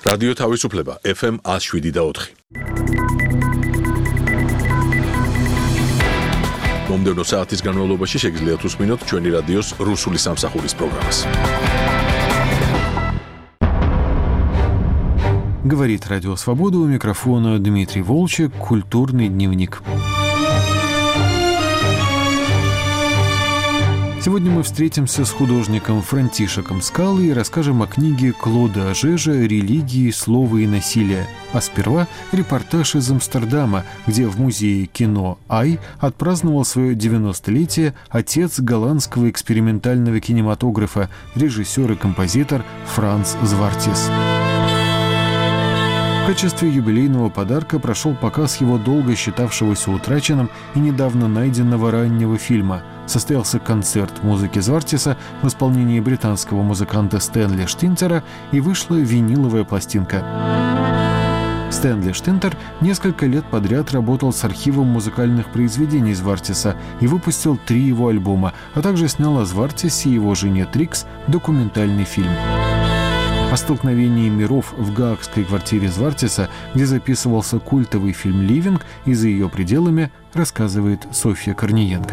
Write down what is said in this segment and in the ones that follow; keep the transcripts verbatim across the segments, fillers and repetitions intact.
რადიო თავისუფლება ეფ ემ one oh seven და four. მომდევნო საათის განმავლობაში შეგიძლიათ უსმინოთ ჩვენი რადიოს რუსული სამსახურის პროგრამას. Говорит Радио Свобода, у микрофона Дмитрий Волчек, «Культурный дневник». Сегодня мы встретимся с художником Франтишеком Скалой и расскажем о книге Клода Ажежа «Религии, слова и насилие». А сперва репортаж из Амстердама, где в музее кино «Ай» отпраздновал свое девяностолетие отец голландского экспериментального кинематографа, режиссер и композитор Франц Звартис. В качестве юбилейного подарка прошел показ его долго считавшегося утраченным и недавно найденного раннего фильма. Состоялся концерт музыки Звартиса в исполнении британского музыканта Стэнли Штинтера и вышла виниловая пластинка. Стэнли Штинтер несколько лет подряд работал с архивом музыкальных произведений Звартиса и выпустил три его альбома, а также снял о Звартисе и его жене Трикс документальный фильм. О столкновении миров в гаагской квартире Звартиса, где записывался культовый фильм «Ливинг», и за ее пределами рассказывает Софья Корниенко.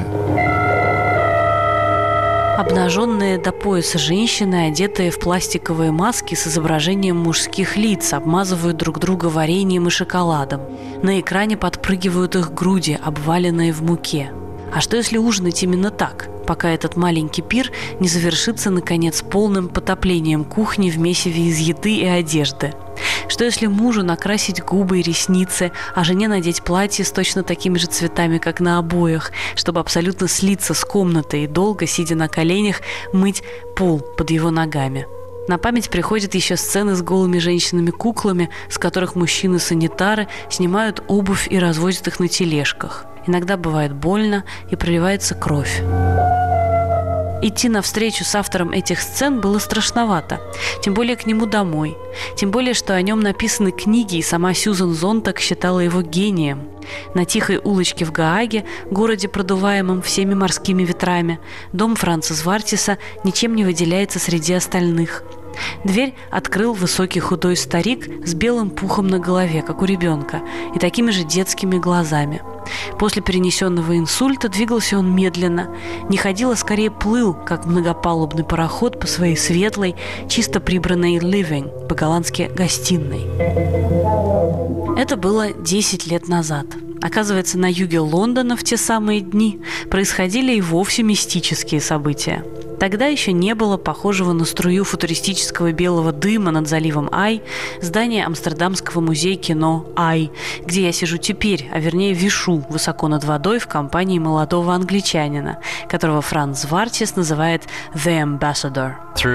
Обнаженные до пояса женщины, одетые в пластиковые маски с изображением мужских лиц, обмазывают друг друга вареньем и шоколадом. На экране подпрыгивают их груди, обваленные в муке. А что если ужинать именно так, пока этот маленький пир не завершится, наконец, полным потоплением кухни в месиве из еды и одежды? Что если мужу накрасить губы и ресницы, а жене надеть платье с точно такими же цветами, как на обоях, чтобы абсолютно слиться с комнатой и долго, сидя на коленях, мыть пол под его ногами? На память приходят еще сцены с голыми женщинами-куклами, с которых мужчины-санитары снимают обувь и развозят их на тележках. Иногда бывает больно и проливается кровь. Идти навстречу с автором этих сцен было страшновато, тем более к нему домой, тем более, что о нем написаны книги, и сама Сьюзан Зонтаг считала его гением. На тихой улочке в Гааге, городе, продуваемом всеми морскими ветрами, дом Франца Звартиса ничем не выделяется среди остальных. Дверь открыл высокий худой старик с белым пухом на голове, как у ребенка, и такими же детскими глазами. После перенесенного инсульта двигался он медленно, не ходил, а скорее плыл, как многопалубный пароход по своей светлой, чисто прибранной «living», по-голландски «гостиной». Это было десять лет назад. Оказывается, на юге Лондона в те самые дни происходили и вовсе мистические события. Тогда еще не было похожего на струю футуристического белого дыма над заливом Ай здания Амстердамского музея кино Ай, где я сижу теперь, а вернее вишу высоко над водой в компании молодого англичанина, которого Франц Звартис называет «The Ambassador».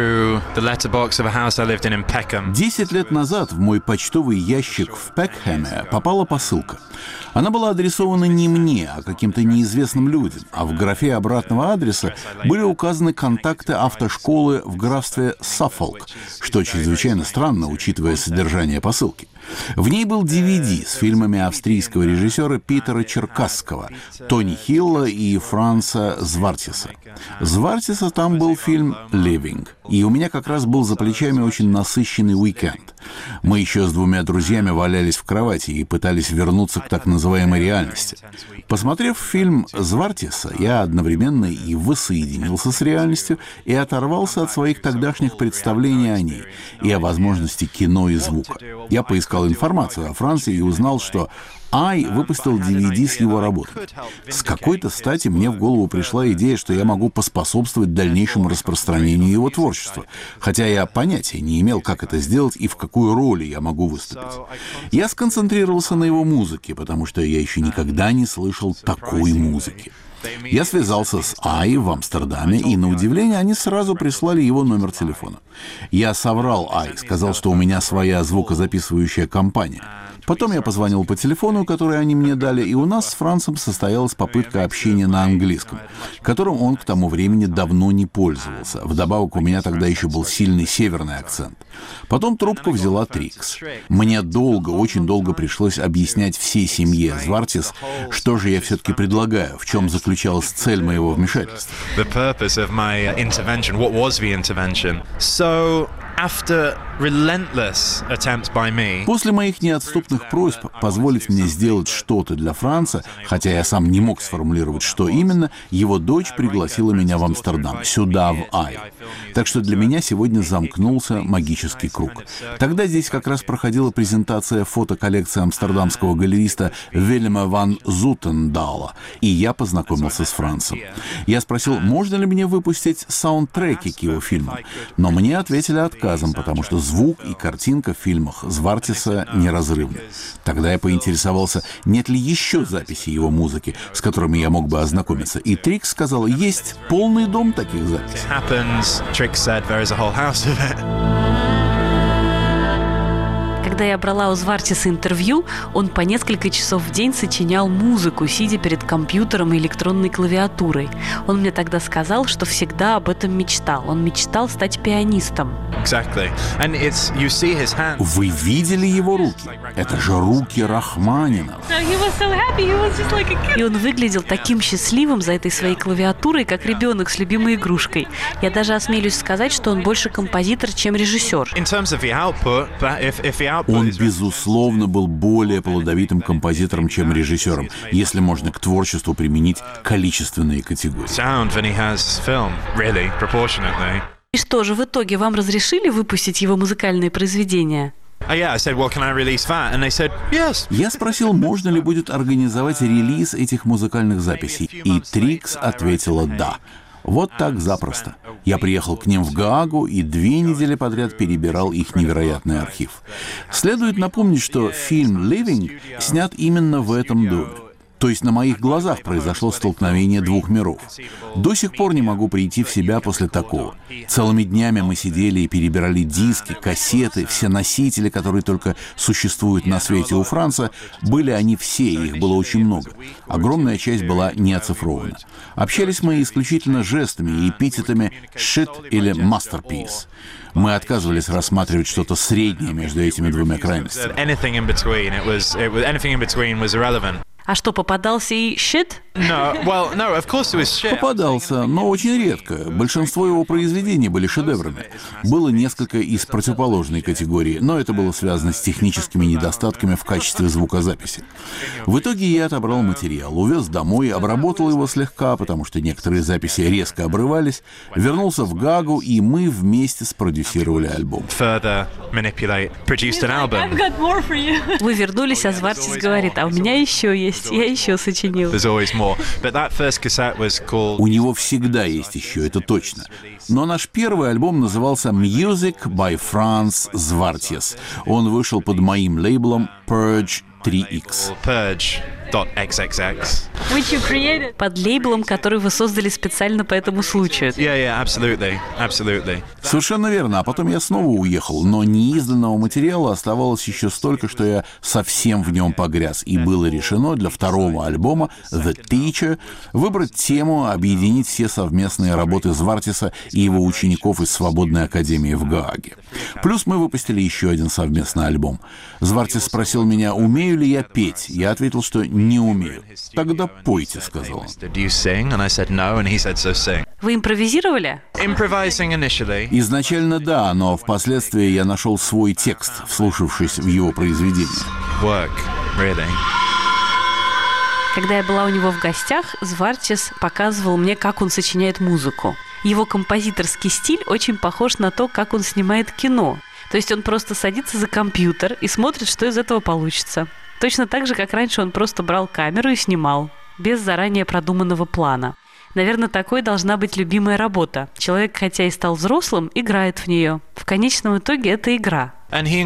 Десять лет назад в мой почтовый ящик в Пекхэме попала посылка. Она была адресована не мне, а каким-то неизвестным людям, а в графе обратного адреса были указаны контакты автошколы в графстве Саффолк, что чрезвычайно странно, учитывая содержание посылки. В ней был ди ви ди с фильмами австрийского режиссера Питера Черкасского, Тони Хилла и Франца Звартиса. Звартиса там был фильм «Ливинг», и у меня как раз был за плечами очень насыщенный уикенд. Мы еще с двумя друзьями валялись в кровати и пытались вернуться к так называемой реальности. Посмотрев фильм Звартиса, я одновременно и воссоединился с реальностью, и оторвался от своих тогдашних представлений о ней, и о возможности кино и звука. Я поискал информацию о Франции и узнал, что Ай выпустил ди ви ди с его работами. С какой-то стати мне в голову пришла идея, что я могу поспособствовать дальнейшему распространению его творчества, хотя я понятия не имел, как это сделать и в какую роль я могу выступить. Я сконцентрировался на его музыке, потому что я еще никогда не слышал такой музыки. Я связался с Ай в Амстердаме, и, на удивление, они сразу прислали его номер телефона. Я соврал Ай, сказал, что у меня своя звукозаписывающая компания. Потом я позвонил по телефону, который они мне дали, и у нас с Францем состоялась попытка общения на английском, которым он к тому времени давно не пользовался. Вдобавок, у меня тогда еще был сильный северный акцент. Потом трубку взяла Трикс. Мне долго, очень долго пришлось объяснять всей семье Звартис, что же я все-таки предлагаю, в чем заключалась цель моего вмешательства. После моих неотступных просьб позволить мне сделать что-то для Франца, хотя я сам не мог сформулировать, что именно, его дочь пригласила меня в Амстердам, сюда, в Ай. Так что для меня сегодня замкнулся магический круг. Тогда здесь как раз проходила презентация фотоколлекции амстердамского галериста Вильяма ван Зутендала, и я познакомился с Францем. Я спросил, можно ли мне выпустить саундтреки к его фильмам, но мне ответили отказом, потому что звук и картинка в фильмах Звартиса неразрывны. Тогда я поинтересовался, нет ли еще записей его музыки, с которыми я мог бы ознакомиться, и Трикс сказал, есть полный дом таких записей. Когда я брала у Звартиса интервью, он по несколько часов в день сочинял музыку, сидя перед компьютером и электронной клавиатурой. Он мне тогда сказал, что всегда об этом мечтал. Он мечтал стать пианистом. Вы видели его руки? Это же руки Рахманинова. И он выглядел таким счастливым за этой своей клавиатурой, как ребенок с любимой игрушкой. Я даже осмелюсь сказать, что он больше композитор, чем режиссер. Он, безусловно, был более плодовитым композитором, чем режиссером, если можно к творчеству применить количественные категории. И что же, в итоге вам разрешили выпустить его музыкальные произведения? Я спросил, можно ли будет организовать релиз этих музыкальных записей, и Трикс ответила «да». Вот так запросто. Я приехал к ним в Гаагу и две недели подряд перебирал их невероятный архив. Следует напомнить, что фильм «Living» снят именно в этом доме. То есть на моих глазах произошло столкновение двух миров. До сих пор не могу прийти в себя после такого. Целыми днями мы сидели и перебирали диски, кассеты, все носители, которые только существуют на свете у Франца, были они все, их было очень много. Огромная часть была не оцифрована. Общались мы исключительно жестами и эпитетами «shit» или «masterpiece». Мы отказывались рассматривать что-то среднее между этими двумя крайностями. А что, попадался и щит? Попадался, но очень редко. Большинство его произведений были шедеврами. Было несколько из противоположной категории, но это было связано с техническими недостатками в качестве звукозаписи. В итоге я отобрал материал, увез домой, обработал его слегка, потому что некоторые записи резко обрывались, вернулся в Гаагу, и мы вместе спродюсировали альбом. Вы вернулись, а Звартис говорит, а у меня еще есть. Я еще сочинил. У него всегда есть еще, это точно. Но наш первый альбом назывался «Music by Franz Звартис». Он вышел под моим лейблом Purge три икс. Под лейблом, который вы создали специально по этому случаю. Yeah, yeah, absolutely. Absolutely. Совершенно верно. А потом я снова уехал, но неизданного материала оставалось еще столько, что я совсем в нем погряз. И было решено для второго альбома «The Teacher» выбрать тему, объединить все совместные работы Звартиса и его учеников из Свободной академии в Гааге. Плюс мы выпустили еще один совместный альбом. Звартис спросил меня, умею ли я петь. Я ответил, что не умею. Тогда пойте, сказал он. Вы импровизировали? Изначально да, но впоследствии я нашел свой текст, вслушавшись в его произведение. Когда я была у него в гостях, Звартис показывал мне, как он сочиняет музыку. Его композиторский стиль очень похож на то, как он снимает кино. То есть он просто садится за компьютер и смотрит, что из этого получится. Точно так же, как раньше он просто брал камеру и снимал, без заранее продуманного плана. Наверное, такой должна быть любимая работа. Человек, хотя и стал взрослым, играет в нее. В конечном итоге это игра. Он и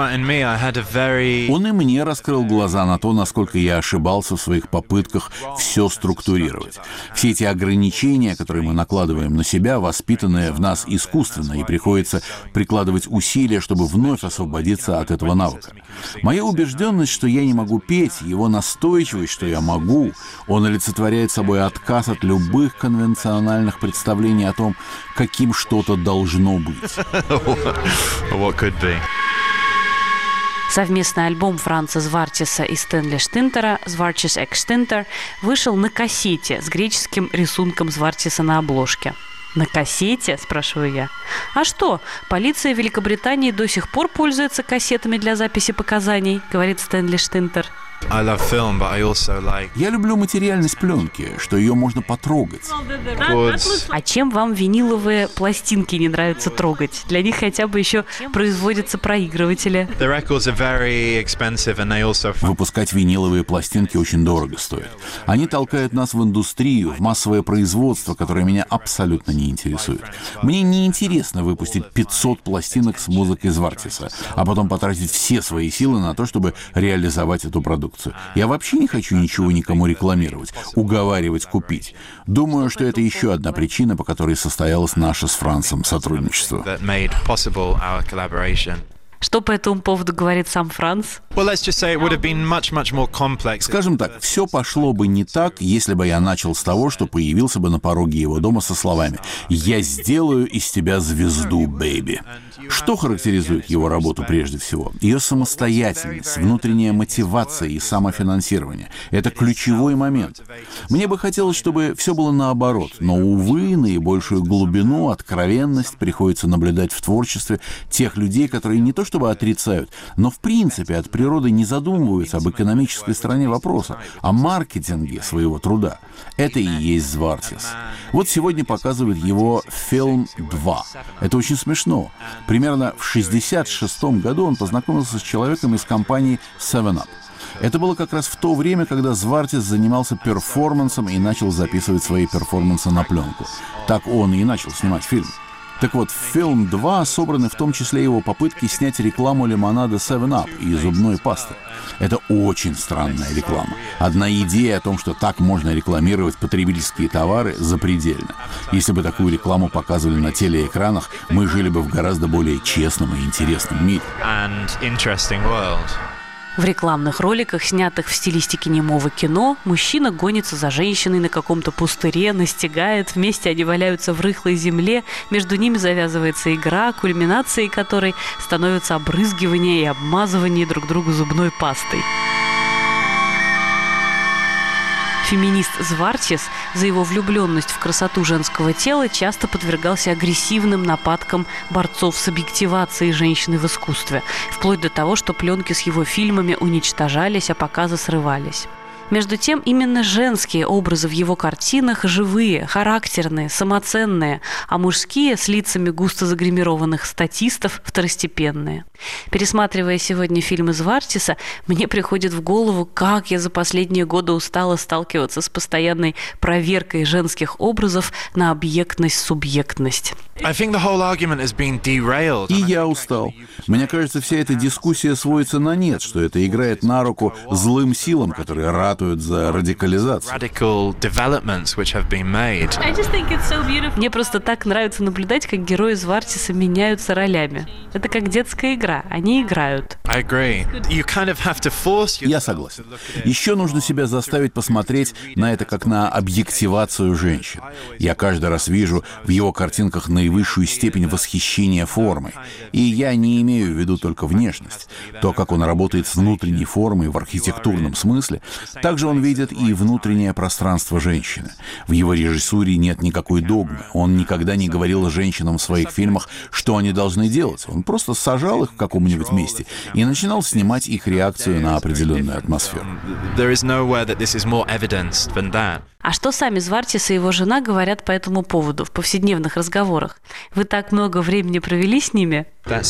мне раскрыл глаза на то, насколько я ошибался в своих попытках все структурировать. Все эти ограничения, которые мы накладываем на себя, воспитанные в нас искусственно, и приходится прикладывать усилия, чтобы вновь освободиться от этого навыка. Моя убежденность, что я не могу петь, его настойчивость, что я могу, он олицетворяет собой отказ от любых конвенциональных представлений о том, каким что-то должно быть. Совместный альбом Франца Звартиса и Стэнли Штинтера «Звартис экс Штинтер» вышел на кассете с греческим рисунком Звартиса на обложке. «На кассете?» – спрашиваю я. «А что, полиция Великобритании до сих пор пользуется кассетами для записи показаний», – говорит Стэнли Штинтер. Я люблю материальность пленки, что ее можно потрогать. А чем вам виниловые пластинки не нравится трогать? Для них хотя бы еще производятся проигрыватели. Выпускать виниловые пластинки очень дорого стоит. Они толкают нас в индустрию, в массовое производство, которое меня абсолютно не интересует. Мне не интересно выпустить пятьсот пластинок с музыкой Звартиса, а потом потратить все свои силы на то, чтобы реализовать эту продукцию. Я вообще не хочу ничего никому рекламировать, уговаривать купить. Думаю, что это еще одна причина, по которой состоялось наше с Францем сотрудничество. Что по этому поводу говорит сам Франц? Скажем так, все пошло бы не так, если бы я начал с того, что появился бы на пороге его дома со словами «Я сделаю из тебя звезду, бэйби». Что характеризует его работу прежде всего? Ее самостоятельность, внутренняя мотивация и самофинансирование. Это ключевой момент. Мне бы хотелось, чтобы все было наоборот, но, увы, наибольшую глубину, откровенность приходится наблюдать в творчестве тех людей, которые не то чтобы отрицают, но в принципе от природы не задумываются об экономической стороне вопроса, о маркетинге своего труда. Это и есть Звартис. Вот сегодня показывают его фильм два. Это очень смешно. Примерно в шестьдесят шестом году он познакомился с человеком из компании севен ап. Это было как раз в то время, когда Звартис занимался перформансом и начал записывать свои перформансы на пленку. Так он и начал снимать фильм. Так вот, в фильм два собраны в том числе его попытки снять рекламу лимонада севен ап и зубной пасты. Это очень странная реклама. Одна идея о том, что так можно рекламировать потребительские товары, запредельна. Если бы такую рекламу показывали на телеэкранах, мы жили бы в гораздо более честном и интересном мире. В рекламных роликах, снятых в стилистике немого кино, мужчина гонится за женщиной на каком-то пустыре, настигает, вместе они валяются в рыхлой земле, между ними завязывается игра, кульминацией которой становится обрызгивание и обмазывание друг друга зубной пастой. Феминист Звартис за его влюбленность в красоту женского тела часто подвергался агрессивным нападкам борцов с объективацией женщины в искусстве, вплоть до того, что пленки с его фильмами уничтожались, а показы срывались. Между тем, именно женские образы в его картинах живые, характерные, самоценные, а мужские с лицами густо загримированных статистов второстепенные. Пересматривая сегодня фильмы Звартиса, мне приходит в голову, как я за последние годы устала сталкиваться с постоянной проверкой женских образов на объектность-субъектность. И я устал. Мне кажется, вся эта дискуссия сводится на нет, что это играет на руку злым силам, которые ратуют за радикализацию. Мне просто так нравится наблюдать, как герои Звартиса меняются ролями. Это как детская игра. Они играют. Я согласен. Еще нужно себя заставить посмотреть на это как на объективацию женщин. Я каждый раз вижу в его картинках наивысшую степень восхищения формой. И я не имею в виду только внешность. То, как он работает с внутренней формой в архитектурном смысле, также он видит и внутреннее пространство женщины. В его режиссуре нет никакой догмы. Он никогда не говорил женщинам в своих фильмах, что они должны делать. Он просто сажал их в каком-нибудь месте и начинал снимать их реакцию на определенную атмосферу. А что сами Звартис и его жена говорят по этому поводу в повседневных разговорах? Вы так много времени провели с ними? Да,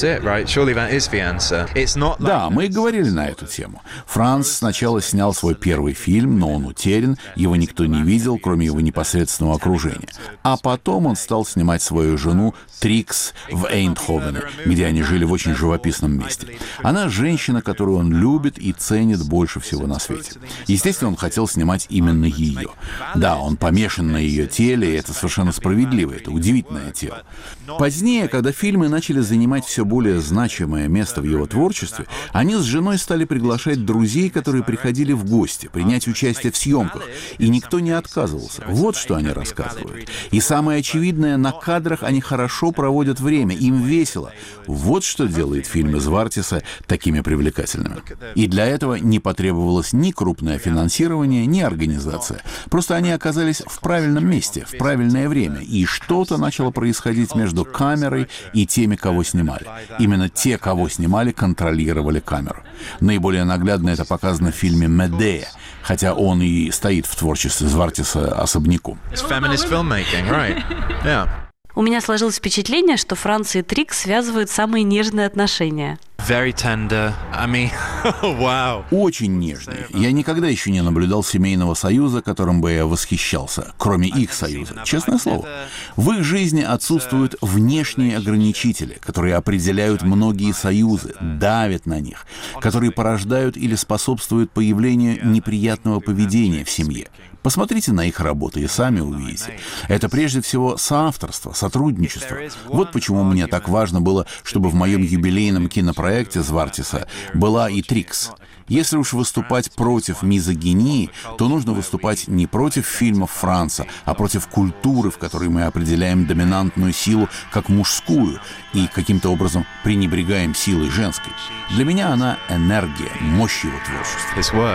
мы говорили на эту тему. Франц сначала снял свой первый фильм, но он утерян, его никто не видел, кроме его непосредственного окружения. А потом он стал снимать свою жену Трикс в Эйндховене, где они жили в очень живописном месте. Она женщина, которую он любит и ценит больше всего на свете. Естественно, он хотел снимать именно ее. Да, он помешан на ее теле, и это совершенно справедливо, это удивительное тело. Позднее, когда фильмы начали занимать занимать все более значимое место в его творчестве, они с женой стали приглашать друзей, которые приходили в гости, принять участие в съемках, и никто не отказывался. Вот что они рассказывают. И самое очевидное, на кадрах они хорошо проводят время, им весело. Вот что делает фильмы Звартиса такими привлекательными. И для этого не потребовалось ни крупное финансирование, ни организация. Просто они оказались в правильном месте, в правильное время, и что-то начало происходить между камерой и теми, кого снимали. Именно те, кого снимали, контролировали камеру. Наиболее наглядно это показано в фильме «Медея», хотя он и стоит в творчестве Звартиса особняком. У меня сложилось впечатление, что Франция и Трик связывают самые нежные отношения. Very tender. I mean, wow. Очень нежные. Я никогда еще не наблюдал семейного союза, которым бы я восхищался, кроме их союза. Честное слово. В их жизни отсутствуют внешние ограничители, которые определяют многие союзы, давят на них, которые порождают или способствуют появлению неприятного поведения в семье. Посмотрите на их работы и сами увидите. Это прежде всего соавторство, сотрудничество. Вот почему мне так важно было, чтобы в моем юбилейном кинопроекте Звартиса была и Трикс. Если уж выступать против мизогинии, то нужно выступать не против фильмов Франца, а против культуры, в которой мы определяем доминантную силу как мужскую и каким-то образом пренебрегаем силой женской. Для меня она энергия, мощь его творчества.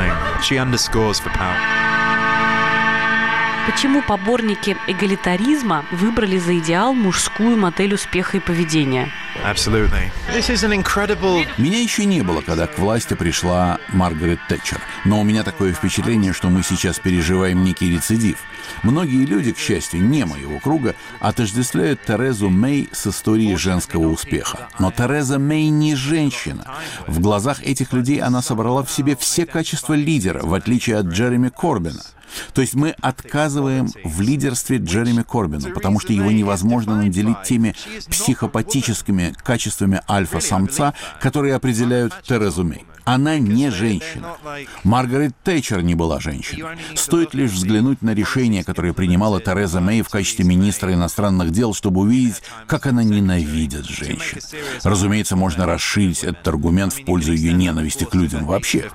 Почему поборники эгалитаризма выбрали за идеал мужскую модель успеха и поведения? Absolutely. This is an incredible... Меня еще не было, когда к власти пришла Маргарет Тэтчер. Но у меня такое впечатление, что мы сейчас переживаем некий рецидив. Многие люди, к счастью, не моего круга, отождествляют Терезу Мэй с историей женского успеха. Но Тереза Мэй не женщина. В глазах этих людей она собрала в себе все качества лидера, в отличие от Джереми Корбина. То есть мы отказываем в лидерстве Джереми Корбину, потому что его невозможно наделить теми психопатическими качествами альфа-самца, которые определяют Терезу Мэй. Она не женщина. Маргарет Тэтчер не была женщиной. Стоит лишь взглянуть на решение, которое принимала Тереза Мэй в качестве министра иностранных дел, чтобы увидеть, как она ненавидит женщин. Разумеется, можно расширить этот аргумент в пользу ее ненависти к людям вообще.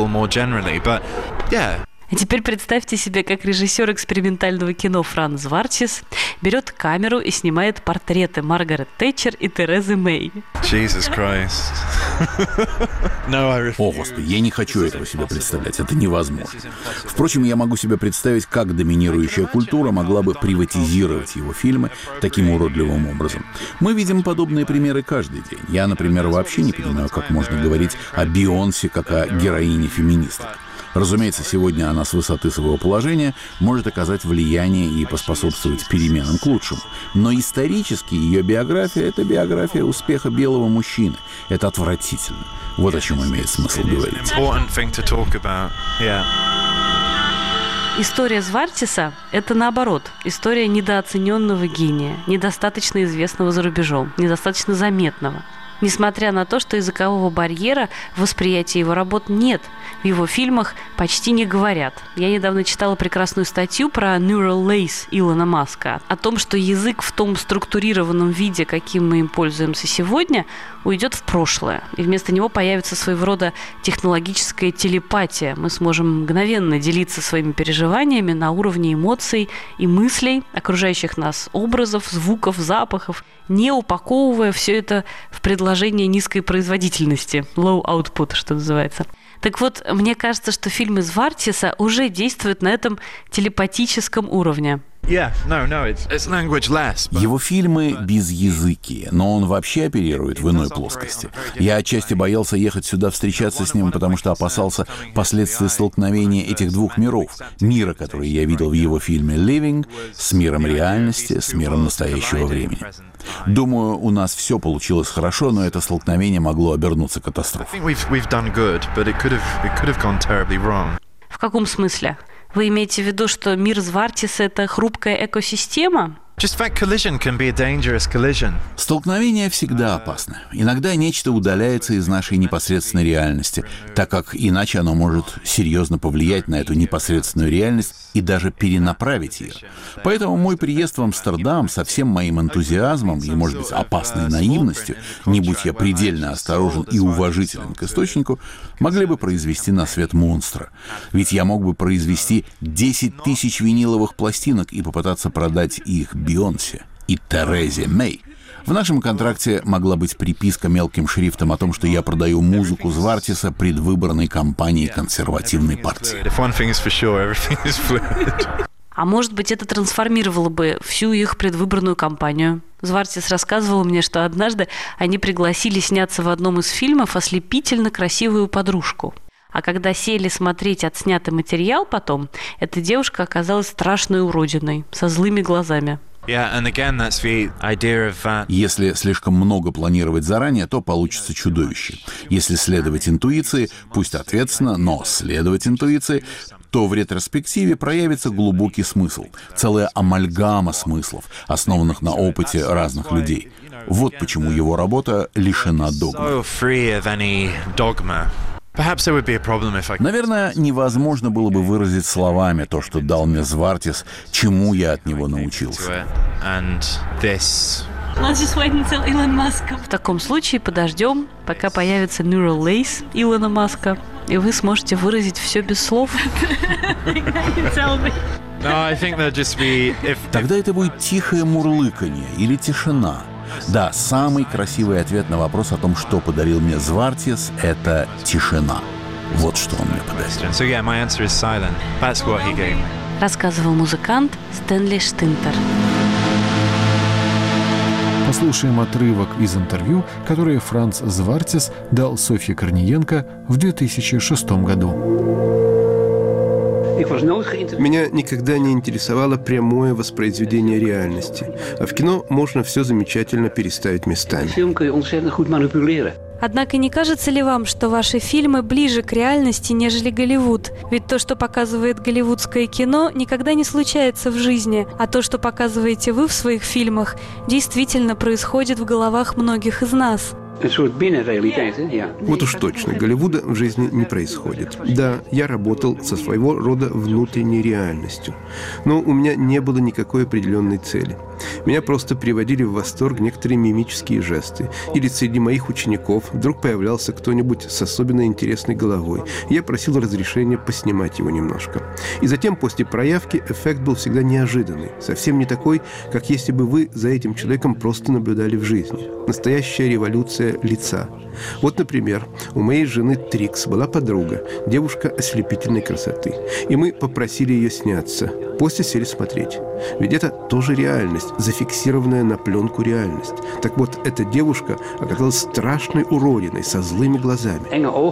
А теперь представьте себе, как режиссер экспериментального кино Франц Звартис берет камеру и снимает портреты Маргарет Тэтчер и Терезы Мэй. Jesus Christ. No, I refuse. О, Господи, я не хочу этого себе представлять, это невозможно. Впрочем, я могу себе представить, как доминирующая культура могла бы приватизировать его фильмы таким уродливым образом. Мы видим подобные примеры каждый день. Я, например, вообще не понимаю, как можно говорить о Бейонсе как о героине феминисток. Разумеется, сегодня она с высоты своего положения может оказать влияние и поспособствовать переменам к лучшему. Но исторически ее биография — это биография успеха белого мужчины. Это отвратительно. Вот о чем имеет смысл говорить. История Звартиса – это наоборот, история недооцененного гения, недостаточно известного за рубежом, недостаточно заметного. Несмотря на то, что языкового барьера в восприятии его работ нет, в его фильмах почти не говорят. Я недавно читала прекрасную статью про Neural Lace Илона Маска, о том, что язык в том структурированном виде, каким мы им пользуемся сегодня, уйдет в прошлое. И вместо него появится своего рода технологическая телепатия. Мы сможем мгновенно делиться своими переживаниями на уровне эмоций и мыслей, окружающих нас образов, звуков, запахов, не упаковывая все это в предложение низкой производительности, low output, что называется. Так вот, мне кажется, что фильмы Звартиса уже действуют на этом телепатическом уровне. Yeah, no, no, it's, it's language less. But... Его фильмы безязыкие, но он вообще оперирует в иной плоскости. Я отчасти боялся ехать сюда встречаться с ним, потому что опасался последствий столкновения этих двух миров. Мира, который я видел в его фильме «Living», с миром реальности, с миром настоящего времени. Думаю, у нас все получилось хорошо, но это столкновение могло обернуться катастрофой. В каком смысле? Вы имеете в виду, что мир Звартиса – это хрупкая экосистема? Just that collision can be a dangerous collision. Столкновение всегда опасно. Иногда нечто удаляется из нашей непосредственной реальности, так как иначе оно может серьезно повлиять на эту непосредственную реальность и даже перенаправить ее. Поэтому мой приезд в Амстердам со всем моим энтузиазмом и, может быть, опасной наивностью, не будь я предельно осторожен и уважителен к источнику, могли бы произвести на свет монстра. Ведь я мог бы произвести десять тысяч виниловых пластинок и попытаться продать их Бейонсе и Терезе Мэй. В нашем контракте могла быть приписка мелким шрифтом о том, что я продаю музыку Звартиса предвыборной кампании консервативной партии. А может быть, это трансформировало бы всю их предвыборную кампанию. Звартис рассказывал мне, что однажды они пригласили сняться в одном из фильмов ослепительно красивую подружку. А когда сели смотреть отснятый материал потом, эта девушка оказалась страшной уродиной, со злыми глазами. Если слишком много планировать заранее, то получится чудовище. Если следовать интуиции, пусть ответственно, но следовать интуиции, то в ретроспективе проявится глубокий смысл, целая амальгама смыслов, основанных на опыте разных людей. Вот почему его работа лишена догмы. Наверное, невозможно было бы выразить словами то, что дал мне Звартис, чему я от него научился. В таком случае подождем, пока появится Neural Lace Илона Маска, и вы сможете выразить все без слов. Тогда это будет тихое мурлыканье или тишина. Да, самый красивый ответ на вопрос о том, что подарил мне Звартис, это тишина. Вот что он мне подарил. Рассказывал музыкант Стэнли Штинтер. Послушаем отрывок из интервью, которое Франц Звартис дал Софье Корниенко в две тысячи шестом году. Меня никогда не интересовало прямое воспроизведение реальности. А в кино можно все замечательно переставить местами. Однако не кажется ли вам, что ваши фильмы ближе к реальности, нежели Голливуд? Ведь то, что показывает голливудское кино, никогда не случается в жизни, а то, что показываете вы в своих фильмах, действительно происходит в головах многих из нас. Вот уж точно, Голливуда в жизни не происходит. Да, я работал со своего рода внутренней реальностью, но у меня не было никакой определенной цели. Меня просто приводили в восторг некоторые мимические жесты. Или среди моих учеников вдруг появлялся кто-нибудь с особенно интересной головой. Я просил разрешения поснимать его немножко. И затем, после проявки, эффект был всегда неожиданный. Совсем не такой, как если бы вы за этим человеком просто наблюдали в жизни. Настоящая революция лица. Вот, например, у моей жены Трикс была подруга, девушка ослепительной красоты. И мы попросили ее сняться. После сели смотреть. Ведь это тоже реальность, зафиксированная на пленку реальность. Так вот, эта девушка оказалась страшной уродиной со злыми глазами.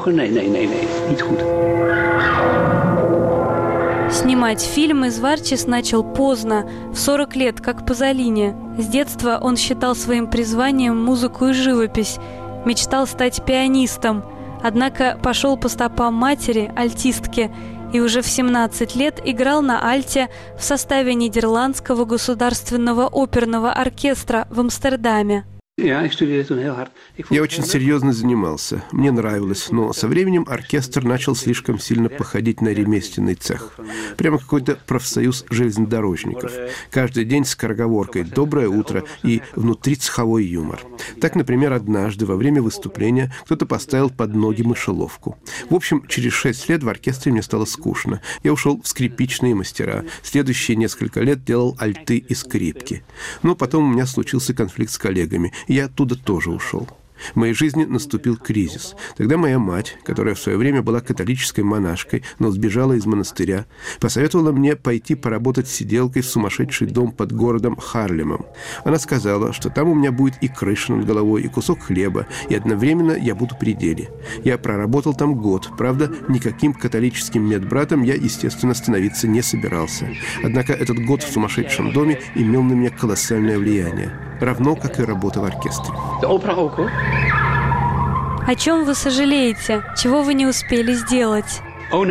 Снимать фильмы Звартис начал поздно, в сорок лет, как Пазолини. С детства он считал своим призванием музыку и живопись. Мечтал стать пианистом. Однако пошел по стопам матери, альтистки, и уже в семнадцать лет играл на альте в составе Нидерландского государственного оперного оркестра в Амстердаме. Я очень серьезно занимался. Мне нравилось, но со временем оркестр начал слишком сильно походить на ремесленный цех. Прямо какой-то профсоюз железнодорожников. Каждый день с скороговоркой «Доброе утро» и внутри цеховой юмор. Так, например, однажды во время выступления кто-то поставил под ноги мышеловку. В общем, через шесть лет в оркестре мне стало скучно. Я ушел в скрипичные мастера. Следующие несколько лет делал альты и скрипки. Но потом у меня случился конфликт с коллегами. Я оттуда тоже ушел. В моей жизни наступил кризис. Тогда моя мать, которая в свое время была католической монашкой, но сбежала из монастыря, посоветовала мне пойти поработать сиделкой в сумасшедший дом под городом Харлемом. Она сказала, что там у меня будет и крыша над головой, и кусок хлеба, и одновременно я буду при деле. Я проработал там год. Правда, никаким католическим медбратом я, естественно, становиться не собирался. Однако этот год в сумасшедшем доме имел на меня колоссальное влияние. Равно, как и работа в оркестре. О чем вы сожалеете? Чего вы не успели сделать? О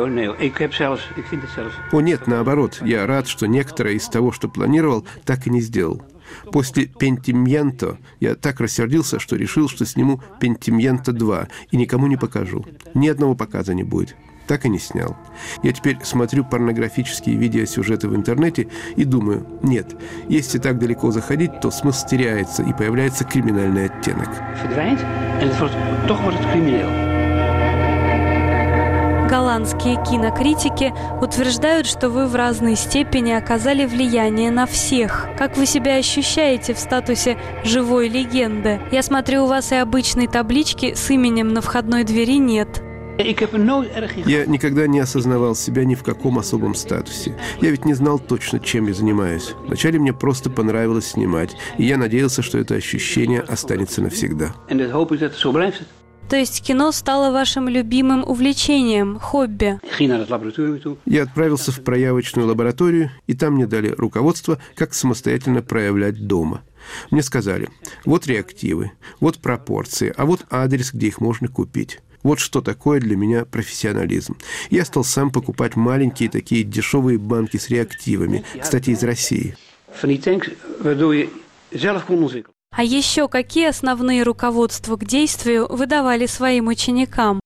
нет, наоборот, я рад, что некоторое из того, что планировал, так и не сделал. После «Пентимьенто» я так рассердился, что решил, что сниму «Пентимьенто два» и никому не покажу. Ни одного показа не будет. Так и не снял. Я теперь смотрю порнографические видеосюжеты в интернете и думаю, нет, если так далеко заходить, то смысл теряется и появляется криминальный оттенок. Голландские кинокритики утверждают, что вы в разной степени оказали влияние на всех. Как вы себя ощущаете в статусе живой легенды? Я смотрю, у вас и обычной таблички с именем на входной двери нет. Я никогда не осознавал себя ни в каком особом статусе. Я ведь не знал точно, чем я занимаюсь. Вначале мне просто понравилось снимать, и я надеялся, что это ощущение останется навсегда. То есть кино стало вашим любимым увлечением, хобби? Я отправился в проявочную лабораторию, и там мне дали руководство, как самостоятельно проявлять дома. Мне сказали, вот реактивы, вот пропорции, а вот адрес, где их можно купить. Вот что такое для меня профессионализм. Я стал сам покупать маленькие такие дешевые банки с реактивами, кстати, из России. А еще какие основные руководства к действию вы давали своим ученикам?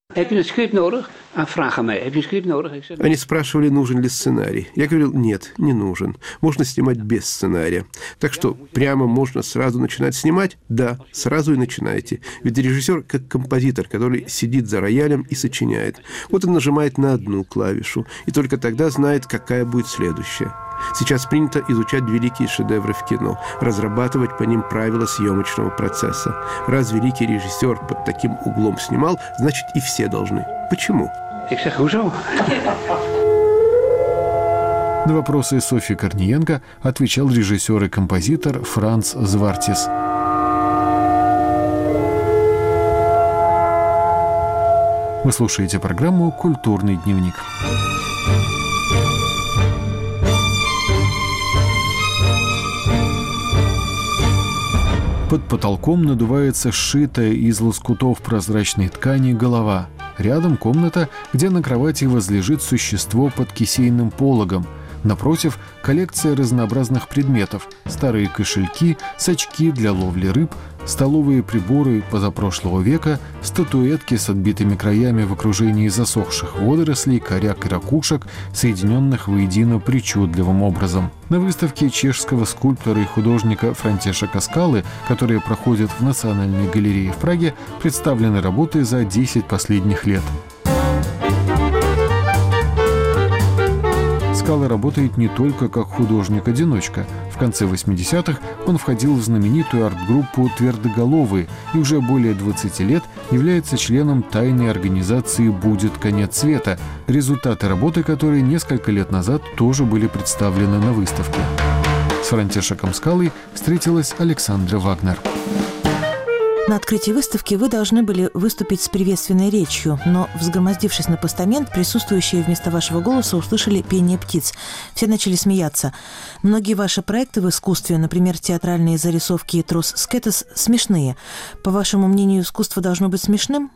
Они спрашивали, нужен ли сценарий. Я говорил, нет, не нужен. Можно снимать без сценария. Так что прямо можно сразу начинать снимать? Да, сразу и начинайте. Ведь режиссер как композитор, который сидит за роялем и сочиняет. Вот он нажимает на одну клавишу, и только тогда знает, какая будет следующая. Сейчас принято изучать великие шедевры в кино, разрабатывать по ним правила съемочного процесса. Раз великий режиссер под таким углом снимал, значит и все должны. Почему? На вопросы Софьи Корниенко отвечал режиссер и композитор Франц Звартис. Вы слушаете программу «Культурный дневник». Под потолком надувается сшитая из лоскутов прозрачной ткани голова. Рядом комната, где на кровати возлежит существо под кисейным пологом. Напротив – коллекция разнообразных предметов – старые кошельки, сачки для ловли рыб, столовые приборы позапрошлого века, статуэтки с отбитыми краями в окружении засохших водорослей, коряк и ракушек, соединенных воедино причудливым образом. На выставке чешского скульптора и художника Франтешека Скалы, которая проходит в Национальной галерее в Праге, представлены работы за десять последних лет. Скала работает не только как художник-одиночка. В конце восьмидесятых он входил в знаменитую арт-группу «Твердоголовые» и уже более двадцати лет является членом тайной организации «Будет конец света», результаты работы которой несколько лет назад тоже были представлены на выставке. С Франтешеком Скалой встретилась Александра Вагнер. На открытии выставки вы должны были выступить с приветственной речью, но, взгромоздившись на постамент, присутствующие вместо вашего голоса услышали пение птиц. Все начали смеяться. Многие ваши проекты в искусстве, например, театральные зарисовки и трос скетес, смешные. По вашему мнению, искусство должно быть смешным?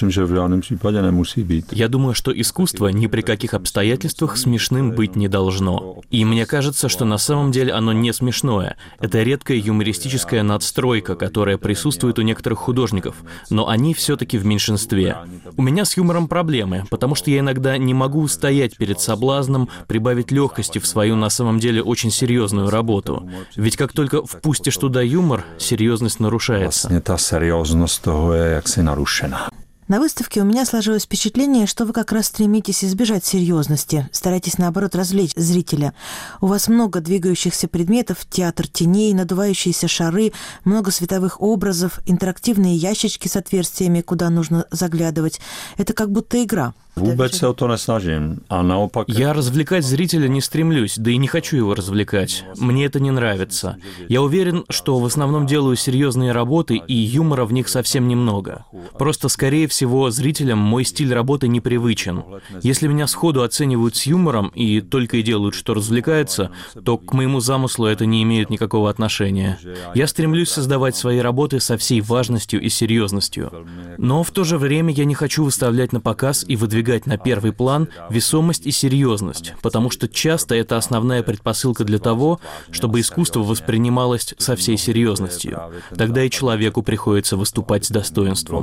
Я думаю, что искусство ни при каких обстоятельствах смешным быть не должно. И мне кажется, что на самом деле оно не смешное. Это редкая юмористическая надстройка, которая присутствует у некоторых художников, но они все-таки в меньшинстве. У меня с юмором проблемы, потому что я иногда не могу устоять перед соблазном прибавить легкости в свою на самом деле очень серьезную работу. Ведь как только впустишь туда юмор, серьезность нарушается. На выставке у меня сложилось впечатление, что вы как раз стремитесь избежать серьезности, стараетесь, наоборот, развлечь зрителя. У вас много двигающихся предметов, театр теней, надувающиеся шары, много световых образов, интерактивные ящички с отверстиями, куда нужно заглядывать. Это как будто игра. Я развлекать зрителя не стремлюсь, да и не хочу его развлекать. Мне это не нравится. Я уверен, что в основном делаю серьезные работы, и юмора в них совсем немного. Просто, скорее всего, зрителям мой стиль работы непривычен. Если меня сходу оценивают с юмором и только и делают, что развлекаются, то к моему замыслу это не имеет никакого отношения. Я стремлюсь создавать свои работы со всей важностью и серьезностью. Но в то же время я не хочу выставлять на показ и выдвигать выдвигать на первый план весомость и серьезность, потому что часто это основная предпосылка для того, чтобы искусство воспринималось со всей серьезностью. Тогда и человеку приходится выступать с достоинством.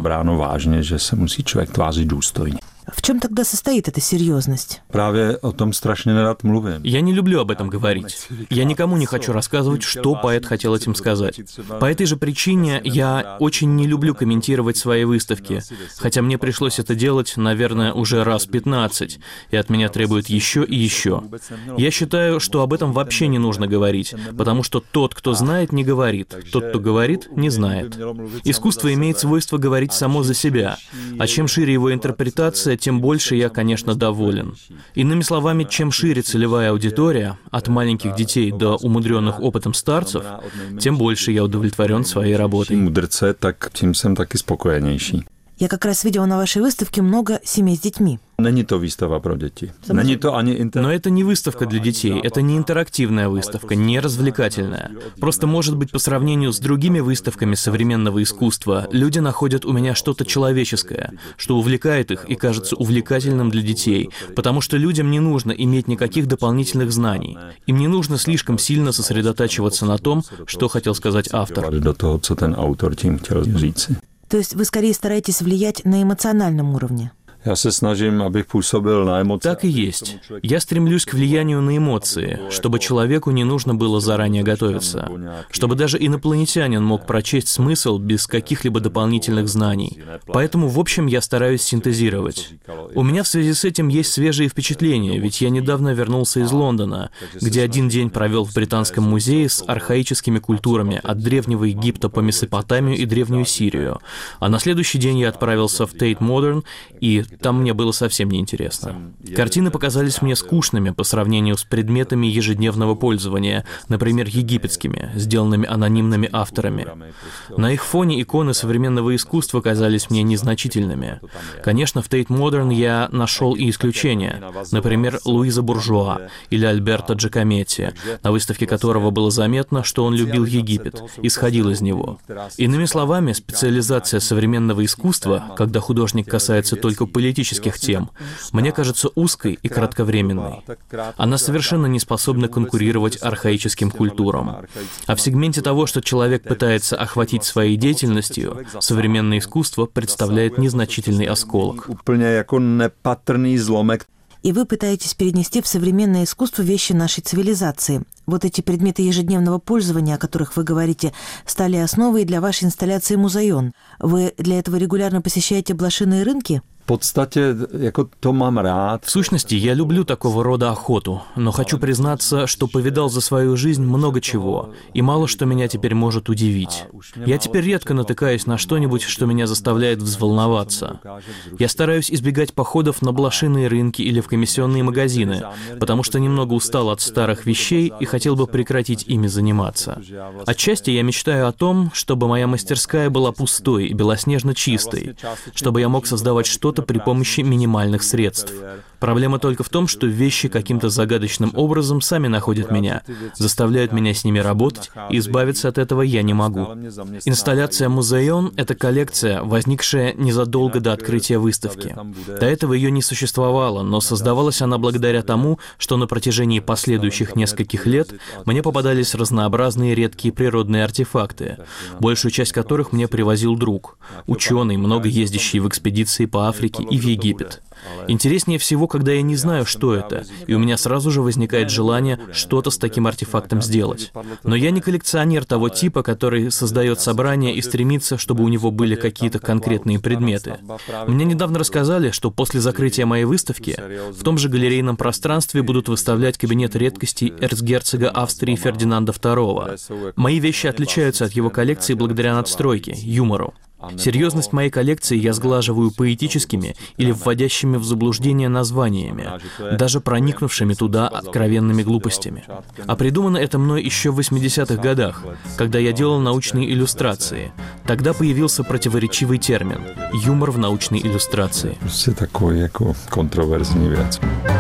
В чем тогда состоит эта серьезность? Právě o tom strašně nerad mluvím. Я не люблю об этом говорить. Я никому не хочу рассказывать, что поэт хотел этим сказать. По этой же причине я очень не люблю комментировать свои выставки, хотя мне пришлось это делать, наверное, уже раз пятнадцать, и от меня требуют еще и еще. Я считаю, что об этом вообще не нужно говорить, потому что тот, кто знает, не говорит, тот, кто говорит, не знает. Искусство имеет свойство говорить само за себя, а чем шире его интерпретация, тем больше я, конечно, доволен. Иными словами, чем шире целевая аудитория, от маленьких детей до умудренных опытом старцев, тем больше я удовлетворен своей работой. Мудрце, так тем сам так и спокойнейший. Я как раз видела на вашей выставке много семей с детьми. Není to výstava pro děti. Není to ani inter... Но это не выставка для детей, это не интерактивная выставка, не развлекательная. Просто, может быть, по сравнению с другими выставками современного искусства, люди находят у меня что-то человеческое, что увлекает их и кажется увлекательным для детей, потому что людям не нужно иметь никаких дополнительных знаний. Им не нужно слишком сильно сосредотачиваться на том, что хотел сказать автор. Do toho, co ten autor tím chtěl říci. То есть вы скорее стараетесь влиять на эмоциональном уровне? Já se snažím, abych působil na emoce. Так и есть. Я стремлюсь к влиянию на эмоции, чтобы человеку не нужно было заранее готовиться, чтобы даже инопланетянин мог прочесть смысл без каких-либо дополнительных знаний. Поэтому, в общем, я стараюсь синтезировать. У меня в связи с этим есть свежие впечатления, ведь я недавно вернулся из Лондона, где один день провел в Британском музее с архаическими культурами от Древнего Египта по Месопотамию и Древнюю Сирию. А на следующий день я отправился в Tate Modern, и там мне было совсем неинтересно. Картины показались мне скучными по сравнению с предметами ежедневного пользования, например, египетскими, сделанными анонимными авторами. На их фоне иконы современного искусства казались мне незначительными. Конечно, в Tate Modern я нашел и исключения, например, Луиза Буржуа или Альберто Джакометти, на выставке которого было заметно, что он любил Египет, исходил из него. Иными словами, специализация современного искусства, когда художник касается только политических тем, мне кажется узкой и кратковременной. Она совершенно не способна конкурировать архаическим культурам. А в сегменте того, что человек пытается охватить своей деятельностью, современное искусство представляет незначительный осколок. И вы пытаетесь перенести в современное искусство вещи нашей цивилизации. Вот эти предметы ежедневного пользования, о которых вы говорите, стали основой для вашей инсталляции «Музайон». Вы для этого регулярно посещаете блошиные рынки? В podstatě, jako to mám rád. В сущности, я люблю такого рода охоту, но хочу признаться, что повидал за свою жизнь много чего, и мало что меня теперь может удивить. Я теперь редко натыкаюсь на что-нибудь, что меня заставляет взволноваться. Я стараюсь избегать походов на блошиные рынки или в комиссионные магазины, потому что немного устал от старых вещей и хотел бы прекратить ими заниматься. Отчасти я мечтаю о том, чтобы моя мастерская была пустой и белоснежно чистой, чтобы я мог создавать что-то при помощи минимальных средств. Проблема только в том, что вещи каким-то загадочным образом сами находят меня, заставляют меня с ними работать, и избавиться от этого я не могу. Инсталляция «Музайон» — это коллекция, возникшая незадолго до открытия выставки. До этого ее не существовало, но создавалась она благодаря тому, что на протяжении последующих нескольких лет мне попадались разнообразные редкие природные артефакты, большую часть которых мне привозил друг, ученый, много ездящий в экспедиции по Африке и в Египет. Интереснее всего, когда я не знаю, что это, и у меня сразу же возникает желание что-то с таким артефактом сделать. Но я не коллекционер того типа, который создает собрание и стремится, чтобы у него были какие-то конкретные предметы. Мне недавно рассказали, что после закрытия моей выставки в том же галерейном пространстве будут выставлять кабинет редкостей эрцгерцога Австрии Фердинанда второго. Мои вещи отличаются от его коллекции благодаря надстройке, юмору. Серьезность моей коллекции я сглаживаю поэтическими или вводящими в заблуждение названиями, даже проникнувшими туда откровенными глупостями. А придумано это мной еще в восьмидесятых годах, когда я делал научные иллюстрации. Тогда появился противоречивый термин — юмор в научной иллюстрации. Все такое, как контроверсный вещь.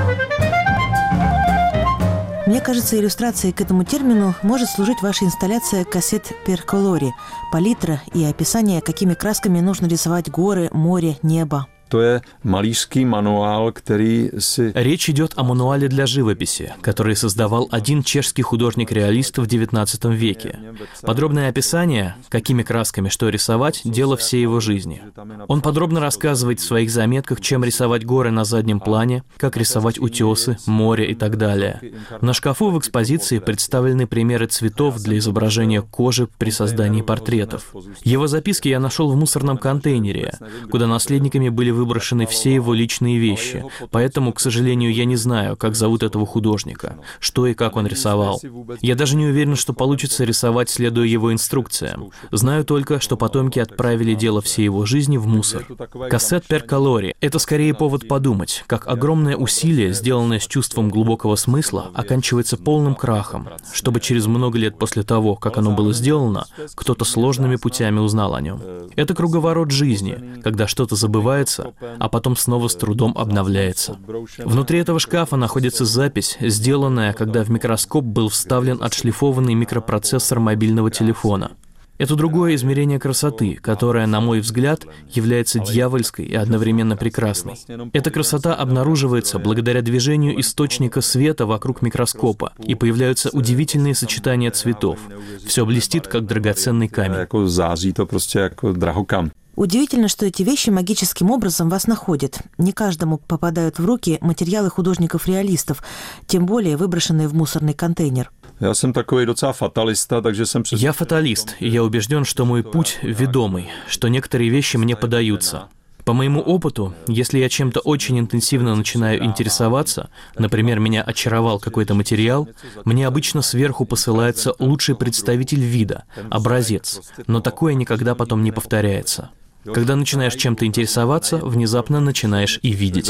Мне кажется, иллюстрацией к этому термину может служить ваша инсталляция «Кассет пер колори», палитра и описание, какими красками нужно рисовать горы, море, небо. To je malířský manuál, který si... Речь идет о мануале для живописи, который создавал один чешский художник-реалист в девятнадцатом веке. Подробное описание, какими красками что рисовать, дело всей его жизни. Он подробно рассказывает в своих заметках, чем рисовать горы на заднем плане, как рисовать утесы, море и так далее. На шкафу в экспозиции представлены примеры цветов для изображения кожи при создании портретов. Его записки я нашел в мусорном контейнере, куда наследниками были выброшены все его личные вещи, поэтому, к сожалению, я не знаю, как зовут этого художника, что и как он рисовал. Я даже не уверен, что получится рисовать, следуя его инструкциям. Знаю только, что потомки отправили дело всей его жизни в мусор. Кассет пер калори — это скорее повод подумать, как огромное усилие, сделанное с чувством глубокого смысла, оканчивается полным крахом, чтобы через много лет после того, как оно было сделано, кто-то сложными путями узнал о нем. Это круговорот жизни, когда что-то забывается, а потом снова с трудом обновляется. Внутри этого шкафа находится запись, сделанная, когда в микроскоп был вставлен отшлифованный микропроцессор мобильного телефона. Это другое измерение красоты, которое, на мой взгляд, является дьявольской и одновременно прекрасной. Эта красота обнаруживается благодаря движению источника света вокруг микроскопа, и появляются удивительные сочетания цветов. Все блестит, как драгоценный камень. Удивительно, что эти вещи магическим образом вас находят. Не каждому попадают в руки материалы художников-реалистов, тем более выброшенные в мусорный контейнер. Я фаталист, и я убежден, что мой путь ведомый, что некоторые вещи мне поддаются. По моему опыту, если я чем-то очень интенсивно начинаю интересоваться, например, меня очаровал какой-то материал, мне обычно сверху посылается лучший представитель вида, образец, но такое никогда потом не повторяется. Когда начинаешь чем-то интересоваться, внезапно начинаешь и видеть.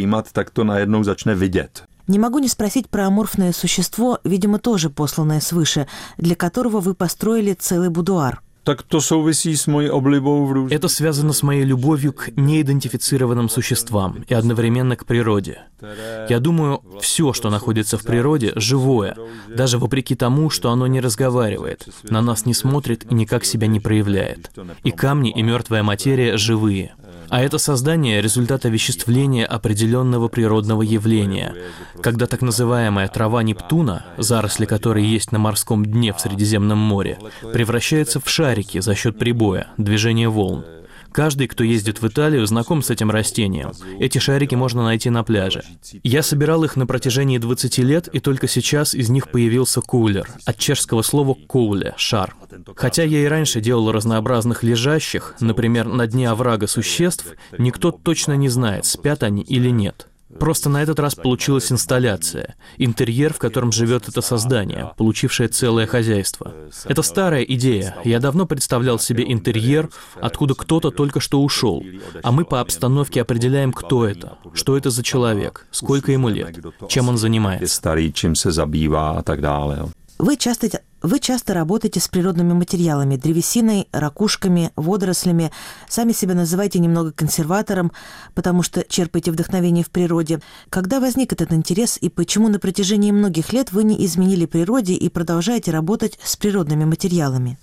Не могу не спросить про аморфное существо, видимо, тоже посланное свыше, для которого вы построили целый будуар. Это связано с моей любовью к неидентифицированным существам и одновременно к природе. Я думаю, все, что находится в природе, живое, даже вопреки тому, что оно не разговаривает, на нас не смотрит и никак себя не проявляет. И камни, и мертвая материя живые. А это создание — результат овеществления определенного природного явления, когда так называемая трава Нептуна, заросли которой есть на морском дне в Средиземном море, превращается в шарики за счет прибоя, движения волн. Каждый, кто ездит в Италию, знаком с этим растением. Эти шарики можно найти на пляже. Я собирал их на протяжении двадцати лет, и только сейчас из них появился кулер, от чешского слова «коуле» — «шар». Хотя я и раньше делал разнообразных лежащих, например, на дне оврага существ, никто точно не знает, спят они или нет. Просто на этот раз получилась инсталляция, интерьер, в котором живет это создание, получившее целое хозяйство. Это старая идея. Я давно представлял себе интерьер, откуда кто-то только что ушел, а мы по обстановке определяем, кто это, что это за человек, сколько ему лет, чем он занимается. Вы часто, вы часто работаете с природными материалами, древесиной, ракушками, водорослями. Сами себя называете немного консерватором, потому что черпаете вдохновение в природе. Когда возник этот интерес и почему на протяжении многих лет вы не изменили природе и продолжаете работать с природными материалами?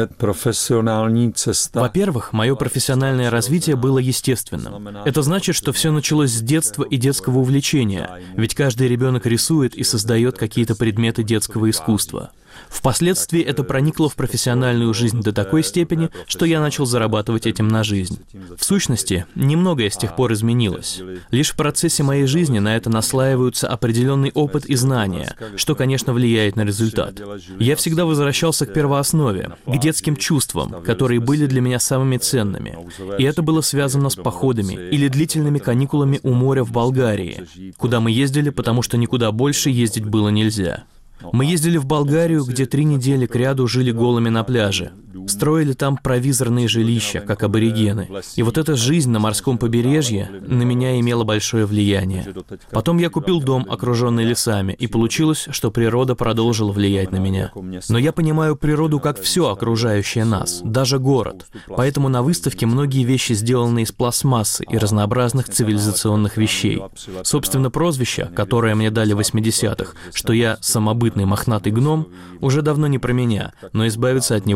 Во-первых, мое профессиональное развитие было естественным. Это значит, что все началось с детства и детского увлечения, ведь каждый ребенок рисует и создает какие-то предметы детского искусства. Впоследствии это проникло в профессиональную жизнь до такой степени, что я начал зарабатывать этим на жизнь. В сущности, немногое с тех пор изменилось. Лишь в процессе моей жизни на это наслаиваются определенный опыт и знания, что, конечно, влияет на результат. Я всегда возвращался к первооснове, к детским чувствам, которые были для меня самыми ценными. И это было связано с походами или длительными каникулами у моря в Болгарии, куда мы ездили, потому что никуда больше ездить было нельзя. Мы ездили в Болгарию, где три недели кряду жили голыми на пляже. Строили там провизорные жилища, как аборигены. И вот эта жизнь на морском побережье на меня имела большое влияние. Потом я купил дом, окруженный лесами, и получилось, что природа продолжила влиять на меня. Но я понимаю природу как все окружающее нас, даже город. Поэтому на выставке многие вещи сделаны из пластмассы и разнообразных цивилизационных вещей. Собственно, прозвище, которое мне дали в восьмидесятых, что я самобытный мохнатый гном, уже давно не про меня, но избавиться от него очень сложно.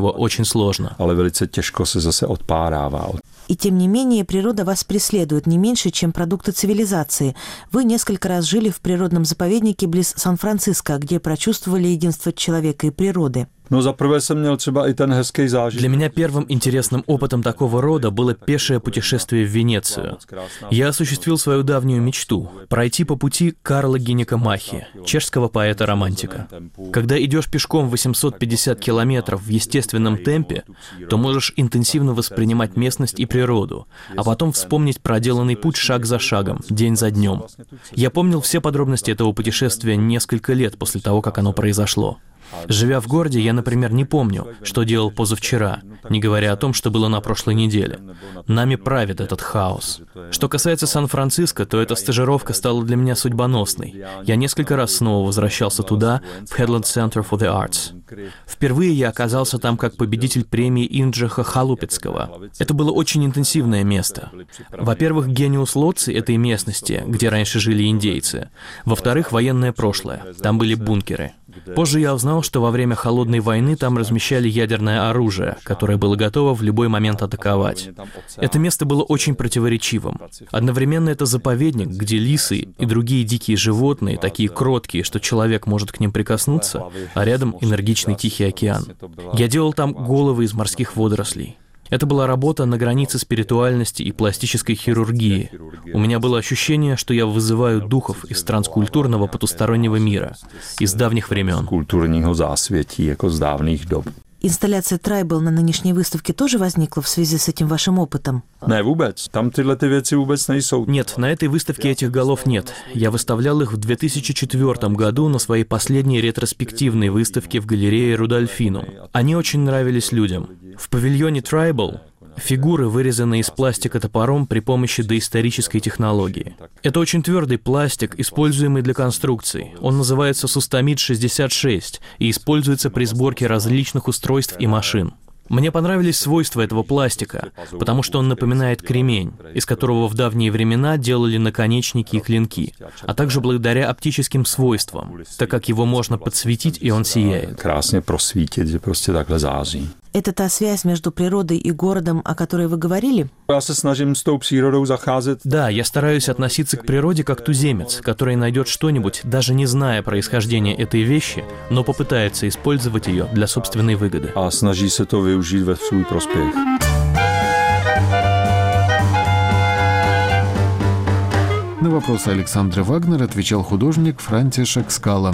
сложно. Ale velice těžko se zase odpárává. И тем не менее, природа вас преследует не меньше, чем продукты цивилизации. Вы несколько раз жили в природном заповеднике близ Сан-Франциско, где прочувствовали единство человека и природы. No za prvé jsem měl třeba i ten hezký zážitek. Для меня первым интересным опытом такого рода было пешее путешествие в Венецию. Я осуществил свою давнюю мечту – пройти по пути Карла Гинека Махи, чешского поэта-романтика. Когда идешь пешком восемьсот пятьдесят километров в естественном темпе, то можешь интенсивно воспринимать местность и природу, а потом вспомнить проделанный путь шаг за шагом, день за днем. Я помнил все подробности этого путешествия несколько лет после того, как оно произошло. Живя в городе, я, например, не помню, что делал позавчера, не говоря о том, что было на прошлой неделе. Нами правит этот хаос. Что касается Сан-Франциско, то эта стажировка стала для меня судьбоносной. Я несколько раз снова возвращался туда, в Headland Center for the Arts. Впервые я оказался там как победитель премии Инджиха Халупецкого. Это было очень интенсивное место. Во-первых, гениус лоци этой местности, где раньше жили индейцы. Во-вторых, военное прошлое. Там были бункеры. Позже я узнал, что во время Холодной войны там размещали ядерное оружие, которое было готово в любой момент атаковать. Это место было очень противоречивым. Одновременно это заповедник, где лисы и другие дикие животные, такие кроткие, что человек может к ним прикоснуться, а рядом энергичный Тихий океан. Я делал там головы из морских водорослей. Это была работа на границе спиритуальности и пластической хирургии. У меня было ощущение, что я вызываю духов из транскультурного потустороннего мира, из давних времен. Культурního zásvětí, jako z dávných dob. Инсталляция Tribal на нынешней выставке тоже возникла в связи с этим вашим опытом? Не, vůbec. Tam tyhle ty věci vůbec nejsou. Нет, на этой выставке этих голов нет. Я выставлял их в две тысячи четвёртом году на своей последней ретроспективной выставке в галерее Рудольфинум. Они очень нравились людям. В павильоне Tribal фигуры, вырезанные из пластика топором при помощи доисторической технологии. Это очень твердый пластик, используемый для конструкций. Он называется Сустамид шестьдесят шесть и используется при сборке различных устройств и машин. Мне понравились свойства этого пластика, потому что он напоминает кремень, из которого в давние времена делали наконечники и клинки, а также благодаря оптическим свойствам, так как его можно подсветить, и он сияет. Красně prosvítit, že prostě takhle září. Это та связь между природой и городом, о которой вы говорили? Já se snažím s tou přírodou zacházet. Да, я стараюсь относиться к природе как туземец, который найдет что-нибудь, даже не зная происхождения этой вещи, но попытается использовать ее для собственной выгоды. A snaží se to využít ve svůj prospěch. На вопросы Александра Вагнера отвечал художник Франтишек Скала.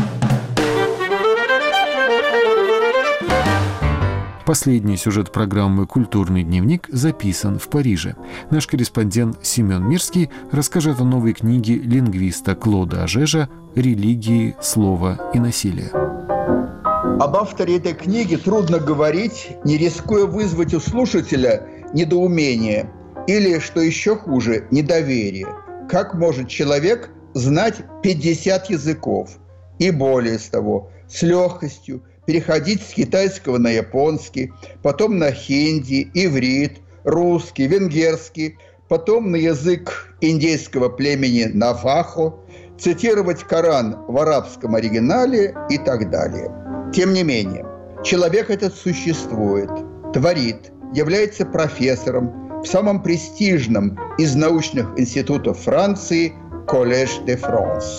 Последний сюжет программы «Культурный дневник» записан в Париже. Наш корреспондент Семен Мирский расскажет о новой книге лингвиста Клода Ажежа «Религии, слова и насилие». Об авторе этой книги трудно говорить, не рискуя вызвать у слушателя недоумение или, что еще хуже, недоверие. Как может человек знать пятьдесят языков и более с того, с легкостью, переходить с китайского на японский, потом на хинди, иврит, русский, венгерский, потом на язык индейского племени Навахо, цитировать Коран в арабском оригинале и так далее. Тем не менее, человек этот существует, творит, является профессором в самом престижном из научных институтов Франции Collège de France.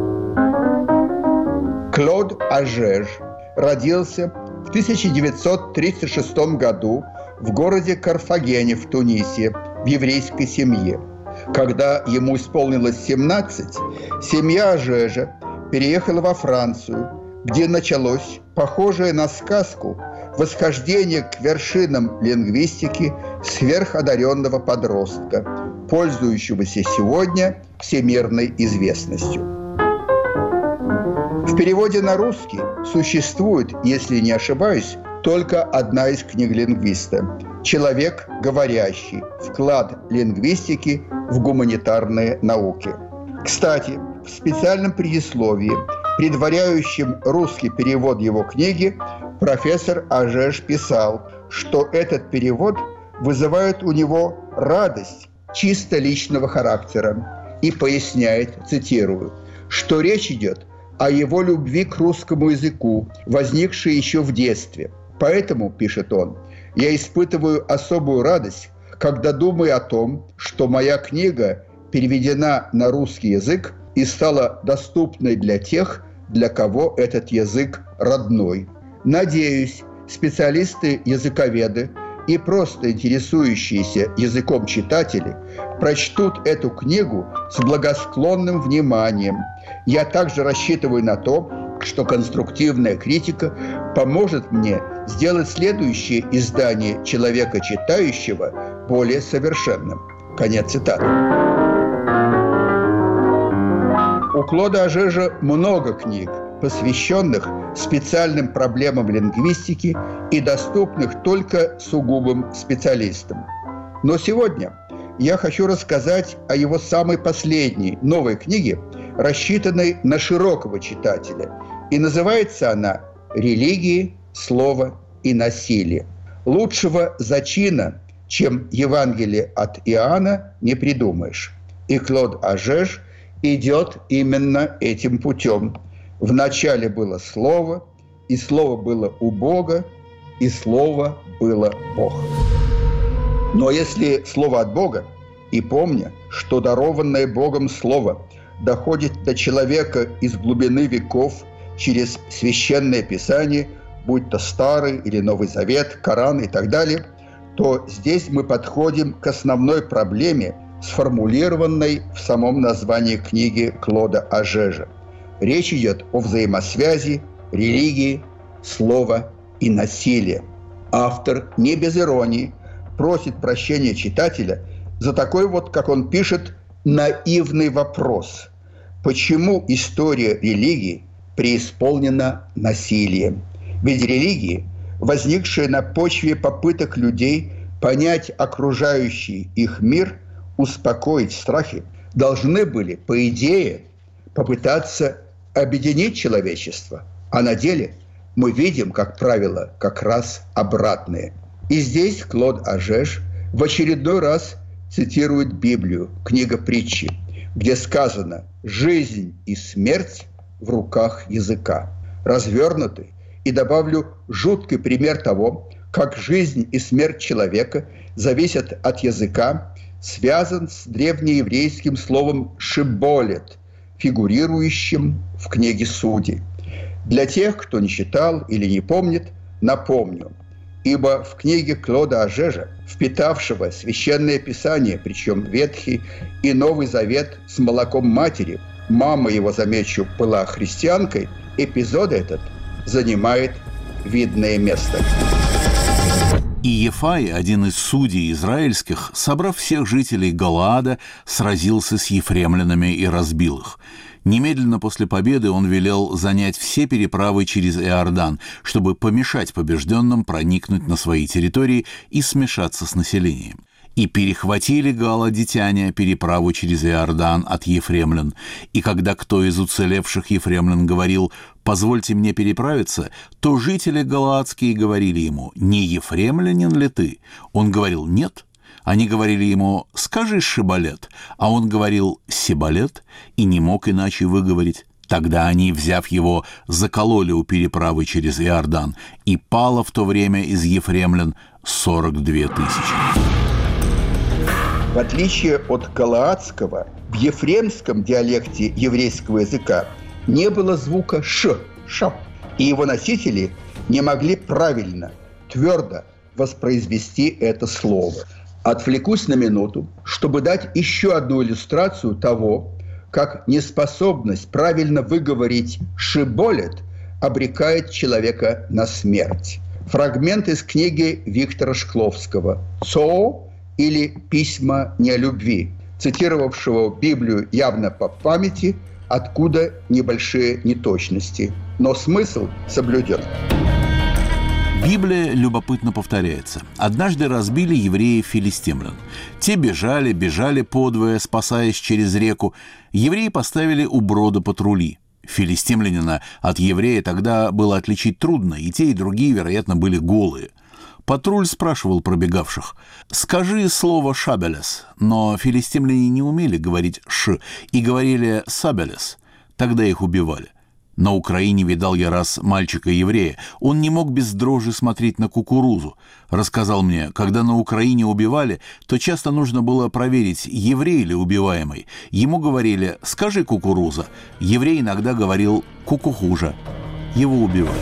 Клод Ажеж родился в тысяча девятьсот тридцать шестом году в городе Карфагене в Тунисе в еврейской семье. Когда ему исполнилось семнадцать, семья Ажежа переехала во Францию, где началось похожее на сказку восхождение к вершинам лингвистики сверходаренного подростка, пользующегося сегодня всемирной известностью. В переводе на русский существует, если не ошибаюсь, только одна из книг лингвиста «Человек говорящий. Вклад лингвистики в гуманитарные науки». Кстати, в специальном предисловии, предваряющем русский перевод его книги, профессор Ажеж писал, что этот перевод вызывает у него радость чисто личного характера и поясняет, цитирую, что речь идет о его любви к русскому языку, возникшей еще в детстве. Поэтому, пишет он, я испытываю особую радость, когда думаю о том, что моя книга переведена на русский язык и стала доступной для тех, для кого этот язык родной. Надеюсь, специалисты-языковеды и просто интересующиеся языком читатели прочтут эту книгу с благосклонным вниманием. Я также рассчитываю на то, что конструктивная критика поможет мне сделать следующее издание «Человека читающего» более совершенным. Конец цитаты. У Клода Ажежа много книг, посвященных специальным проблемам лингвистики и доступных только сугубым специалистам. Но сегодня я хочу рассказать о его самой последней, новой книге, рассчитанной на широкого читателя. И называется она «Религии, слово и насилие». Лучшего зачина, чем Евангелие от Иоанна, не придумаешь. И Клод Ажеж идет именно этим путем. В начале было Слово, и Слово было у Бога, и Слово было Бог. Но если Слово от Бога, и помня, что дарованное Богом Слово доходит до человека из глубины веков через Священное Писание, будь то Старый или Новый Завет, Коран и так далее, то здесь мы подходим к основной проблеме, сформулированной в самом названии книги Клода Ажежа. Речь идет о взаимосвязи религии, слова и насилия. Автор не без иронии просит прощения читателя за такой вот, как он пишет, наивный вопрос. Почему история религии преисполнена насилием? Ведь религии, возникшие на почве попыток людей понять окружающий их мир, успокоить страхи, должны были, по идее, попытаться объединить человечество. А на деле мы видим, как правило, как раз обратное. И здесь Клод Ажеж в очередной раз цитирует Библию, книга притчи, где сказано «жизнь и смерть в руках языка». Развернутый и, добавлю, жуткий пример того, как жизнь и смерть человека зависят от языка, связан с древнееврейским словом «шиболет», фигурирующим в книге Судей. Для тех, кто не читал или не помнит, напомню, ибо в книге Клода Ажежа, впитавшего Священное Писание, причем Ветхий и Новый Завет с молоком матери, мама его, замечу, была христианкой, эпизод этот занимает видное место. И Ефай, один из судей израильских, собрав всех жителей Галаада, сразился с ефремлянами и разбил их. Немедленно после победы он велел занять все переправы через Иордан, чтобы помешать побежденным проникнуть на свои территории и смешаться с населением. И перехватили галаадитяне переправу через Иордан от ефремлян. И когда кто из уцелевших ефремлян говорил «позвольте мне переправиться», то жители галаадские говорили ему «не ефремлянин ли ты?» Он говорил «нет». Они говорили ему «скажи шиболет», а он говорил «сиболет» и не мог иначе выговорить. Тогда они, взяв его, закололи у переправы через Иордан, и пало в то время из ефремлян сорок две тысячи. В отличие от галаадского, в ефремском диалекте еврейского языка не было звука «ш», «ша», и его носители не могли правильно, твердо воспроизвести это слово. Отвлекусь на минуту, чтобы дать еще одну иллюстрацию того, как неспособность правильно выговорить «шиболет» обрекает человека на смерть. Фрагмент из книги Виктора Шкловского «Цоо» или «Письма не о любви», цитировавшего Библию явно по памяти, откуда небольшие неточности. Но смысл соблюден. Библия любопытно повторяется. Однажды разбили евреи филистимлян. Те бежали, бежали подвое, спасаясь через реку. Евреи поставили у брода патрули. Филистимлянина от еврея тогда было отличить трудно, и те, и другие, вероятно, были голые. Патруль спрашивал пробегавших: «Скажи слово «шабелес», но филистимляне не умели говорить «ш» и говорили «сабелес». Тогда их убивали. На Украине видал я раз мальчика-еврея. Он не мог без дрожи смотреть на кукурузу. Рассказал мне, когда на Украине убивали, то часто нужно было проверить, еврей ли убиваемый. Ему говорили «скажи кукуруза». Еврей иногда говорил «кукухужа». Его убивали.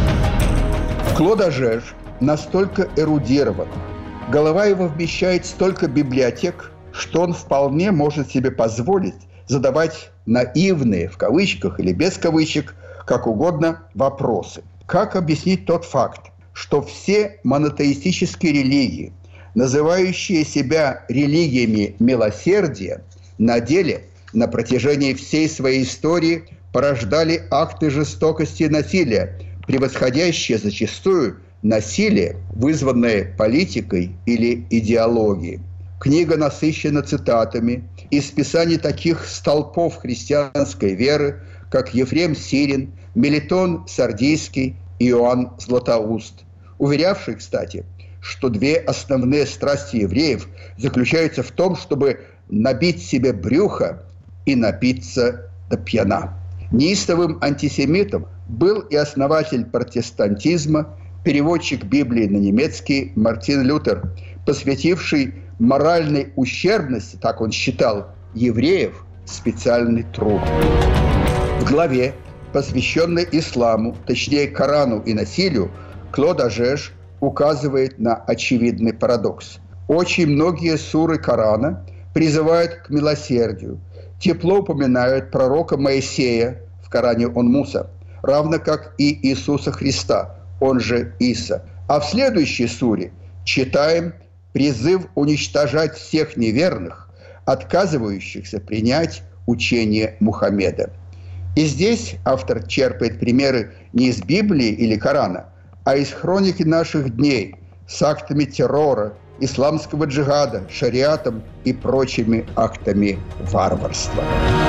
Клод Ажеш настолько эрудирован, голова его вмещает столько библиотек, что он вполне может себе позволить задавать наивные, в кавычках или без кавычек, как угодно, вопросы. Как объяснить тот факт, что все монотеистические религии, называющие себя религиями милосердия, на деле на протяжении всей своей истории порождали акты жестокости и насилия, превосходящие зачастую насилие, вызванное политикой или идеологией. Книга насыщена цитатами из писаний таких столпов христианской веры, как Ефрем Сирин, Мелитон Сардийский и Иоанн Златоуст, уверявший, кстати, что две основные страсти евреев заключаются в том, чтобы набить себе брюхо и напиться до пьяна. Неистовым антисемитом был и основатель протестантизма, переводчик Библии на немецкий Мартин Лютер, посвятивший моральной ущербности, так он считал, евреев специальный труд. В главе, посвященной исламу, точнее Корану и насилию, Клод Ажеш указывает на очевидный парадокс. Очень многие суры Корана призывают к милосердию, тепло упоминают пророка Моисея, в Коране он Муса, равно как и Иисуса Христа, он же Иса. А в следующей суре читаем призыв уничтожать всех неверных, отказывающихся принять учение Мухаммеда. И здесь автор черпает примеры не из Библии или Корана, а из хроники наших дней с актами террора, исламского джихада, шариатом и прочими актами варварства.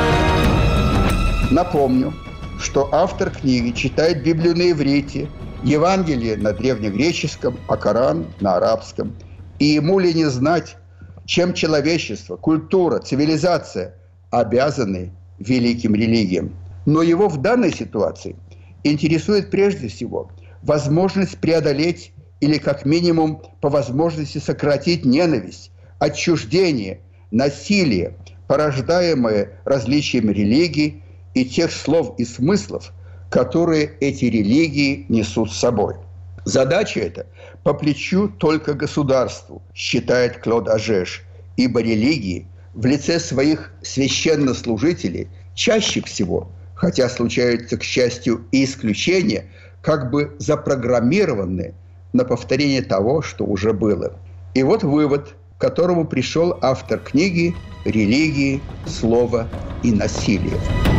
Напомню, что автор книги читает Библию на иврите, Евангелие на древнегреческом, а Коран на арабском. И ему ли не знать, чем человечество, культура, цивилизация обязаны великим религиям. Но его в данной ситуации интересует прежде всего возможность преодолеть или как минимум по возможности сократить ненависть, отчуждение, насилие, порождаемое различием религий и тех слов и смыслов, которые эти религии несут с собой. Задача эта по плечу только государству, считает Клод Ажеш, ибо религии в лице своих священнослужителей чаще всего, хотя случаются, к счастью, и исключения, как бы запрограммированы на повторение того, что уже было. И вот вывод, к которому пришел автор книги «Религии, слово и насилие».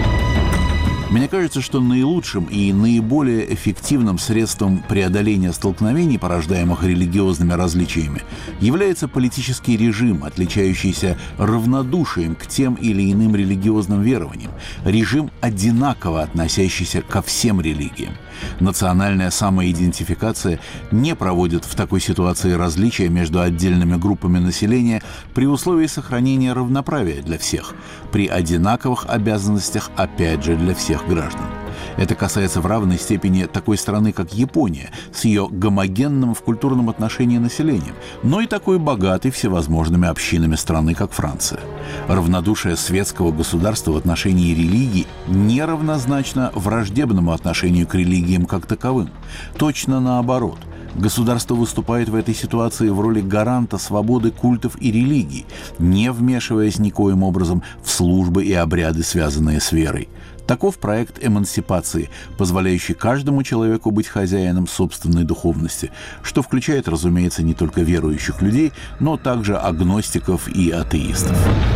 Мне кажется, что наилучшим и наиболее эффективным средством преодоления столкновений, порождаемых религиозными различиями, является политический режим, отличающийся равнодушием к тем или иным религиозным верованиям, режим, одинаково относящийся ко всем религиям. Национальная самоидентификация не проводит в такой ситуации различия между отдельными группами населения при условии сохранения равноправия для всех, при одинаковых обязанностях, опять же, для всех граждан. Это касается в равной степени такой страны, как Япония, с ее гомогенным в культурном отношении населением, но и такой богатой всевозможными общинами страны, как Франция. Равнодушие светского государства в отношении религии не равнозначно враждебному отношению к религиям как таковым. Точно наоборот. Государство выступает в этой ситуации в роли гаранта свободы культов и религий, не вмешиваясь никоим образом в службы и обряды, связанные с верой. Таков проект эмансипации, позволяющий каждому человеку быть хозяином собственной духовности, что включает, разумеется, не только верующих людей, но также агностиков и атеистов.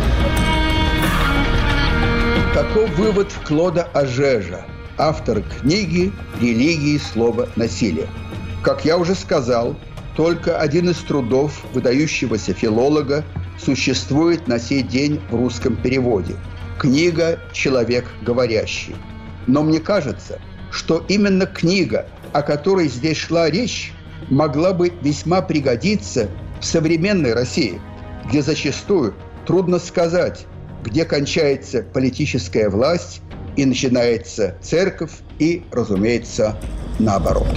Таков вывод Клода Ажежа, автора книги «Религии, слово, насилие». Как я уже сказал, только один из трудов выдающегося филолога существует на сей день в русском переводе – книга «Человек говорящий». Но мне кажется, что именно книга, о которой здесь шла речь, могла бы весьма пригодиться в современной России, где зачастую трудно сказать, где кончается политическая власть и начинается церковь, и, разумеется, наоборот.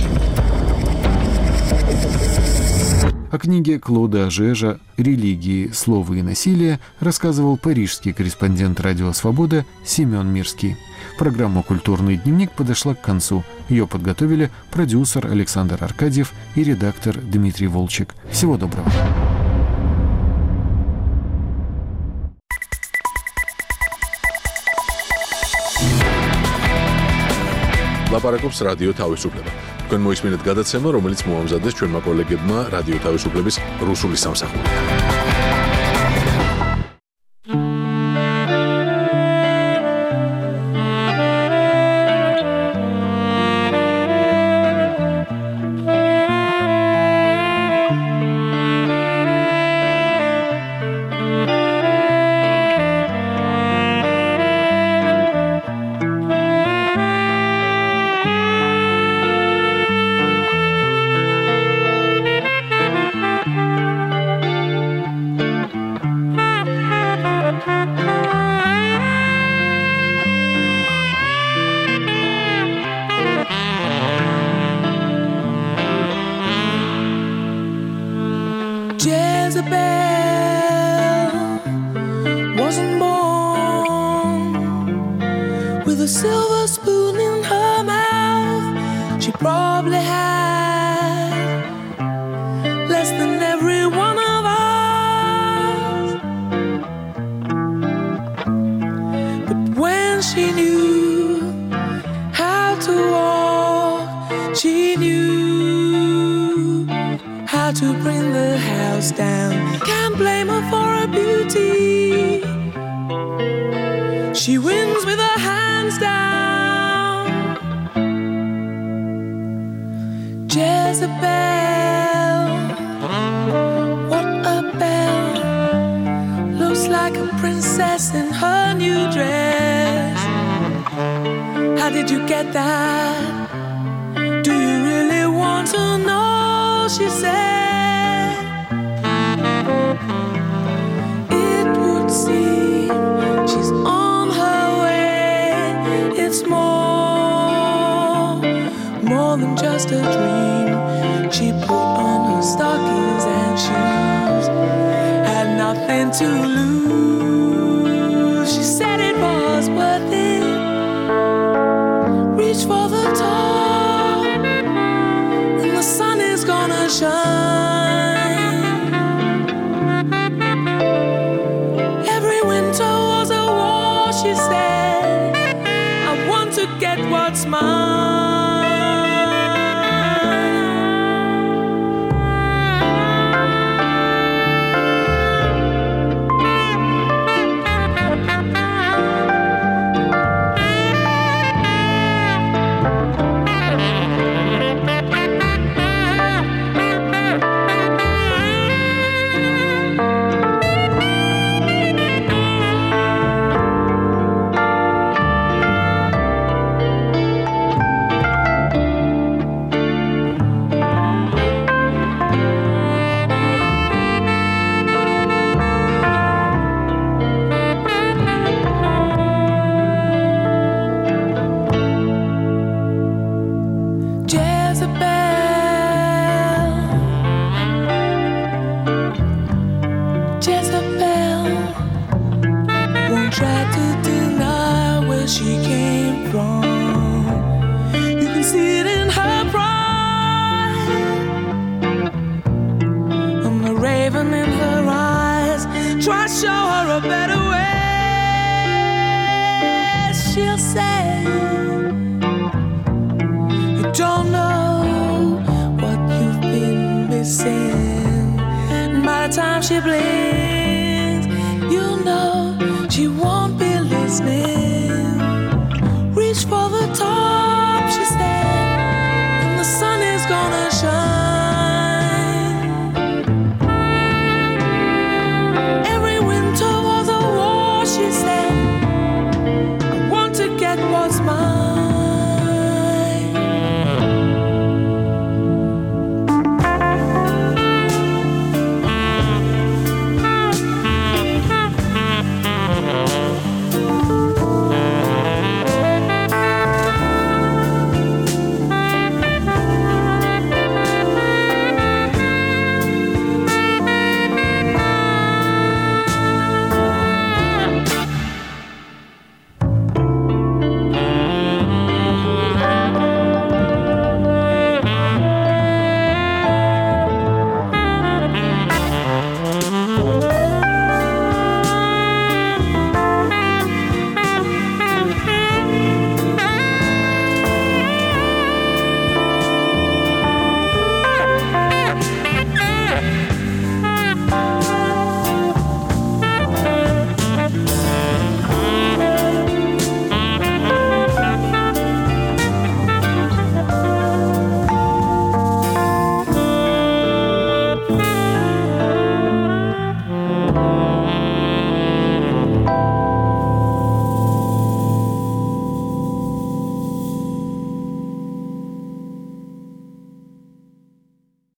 О книге Клода Ажежа «Религии, слово и насилие» рассказывал парижский корреспондент «Радио Свобода» Семен Мирский. Программа «Культурный дневник» подошла к концу. Ее подготовили продюсер Александр Аркадьев и редактор Дмитрий Волчек. Всего доброго. ლაპარაკობს რადიო თავისუფლება. თქვენ მოისმინეთ გადაცემა, რომელიც მოამზადეს ჩვენმა კოლეგებმა რადიო თავისუფლების რუსული სამსახური. Silver spoon in her mouth, she probably had less than every one of us. But when she knew how to walk, she knew how to bring the house down. Can't blame her for her beauty. She wins with her hands down. Jezebel, what a belle. Looks like a princess in her new dress. How did you get that? Do you really want to know? She said. It would seem she's on her way. It's more, more than just a dream. She put on her stockings and shoes, had nothing to lose. She said it was worth it. Reach for the top, and the sun is gonna shine. Every winter was a war, she said. I want to get what's mine. She blinked.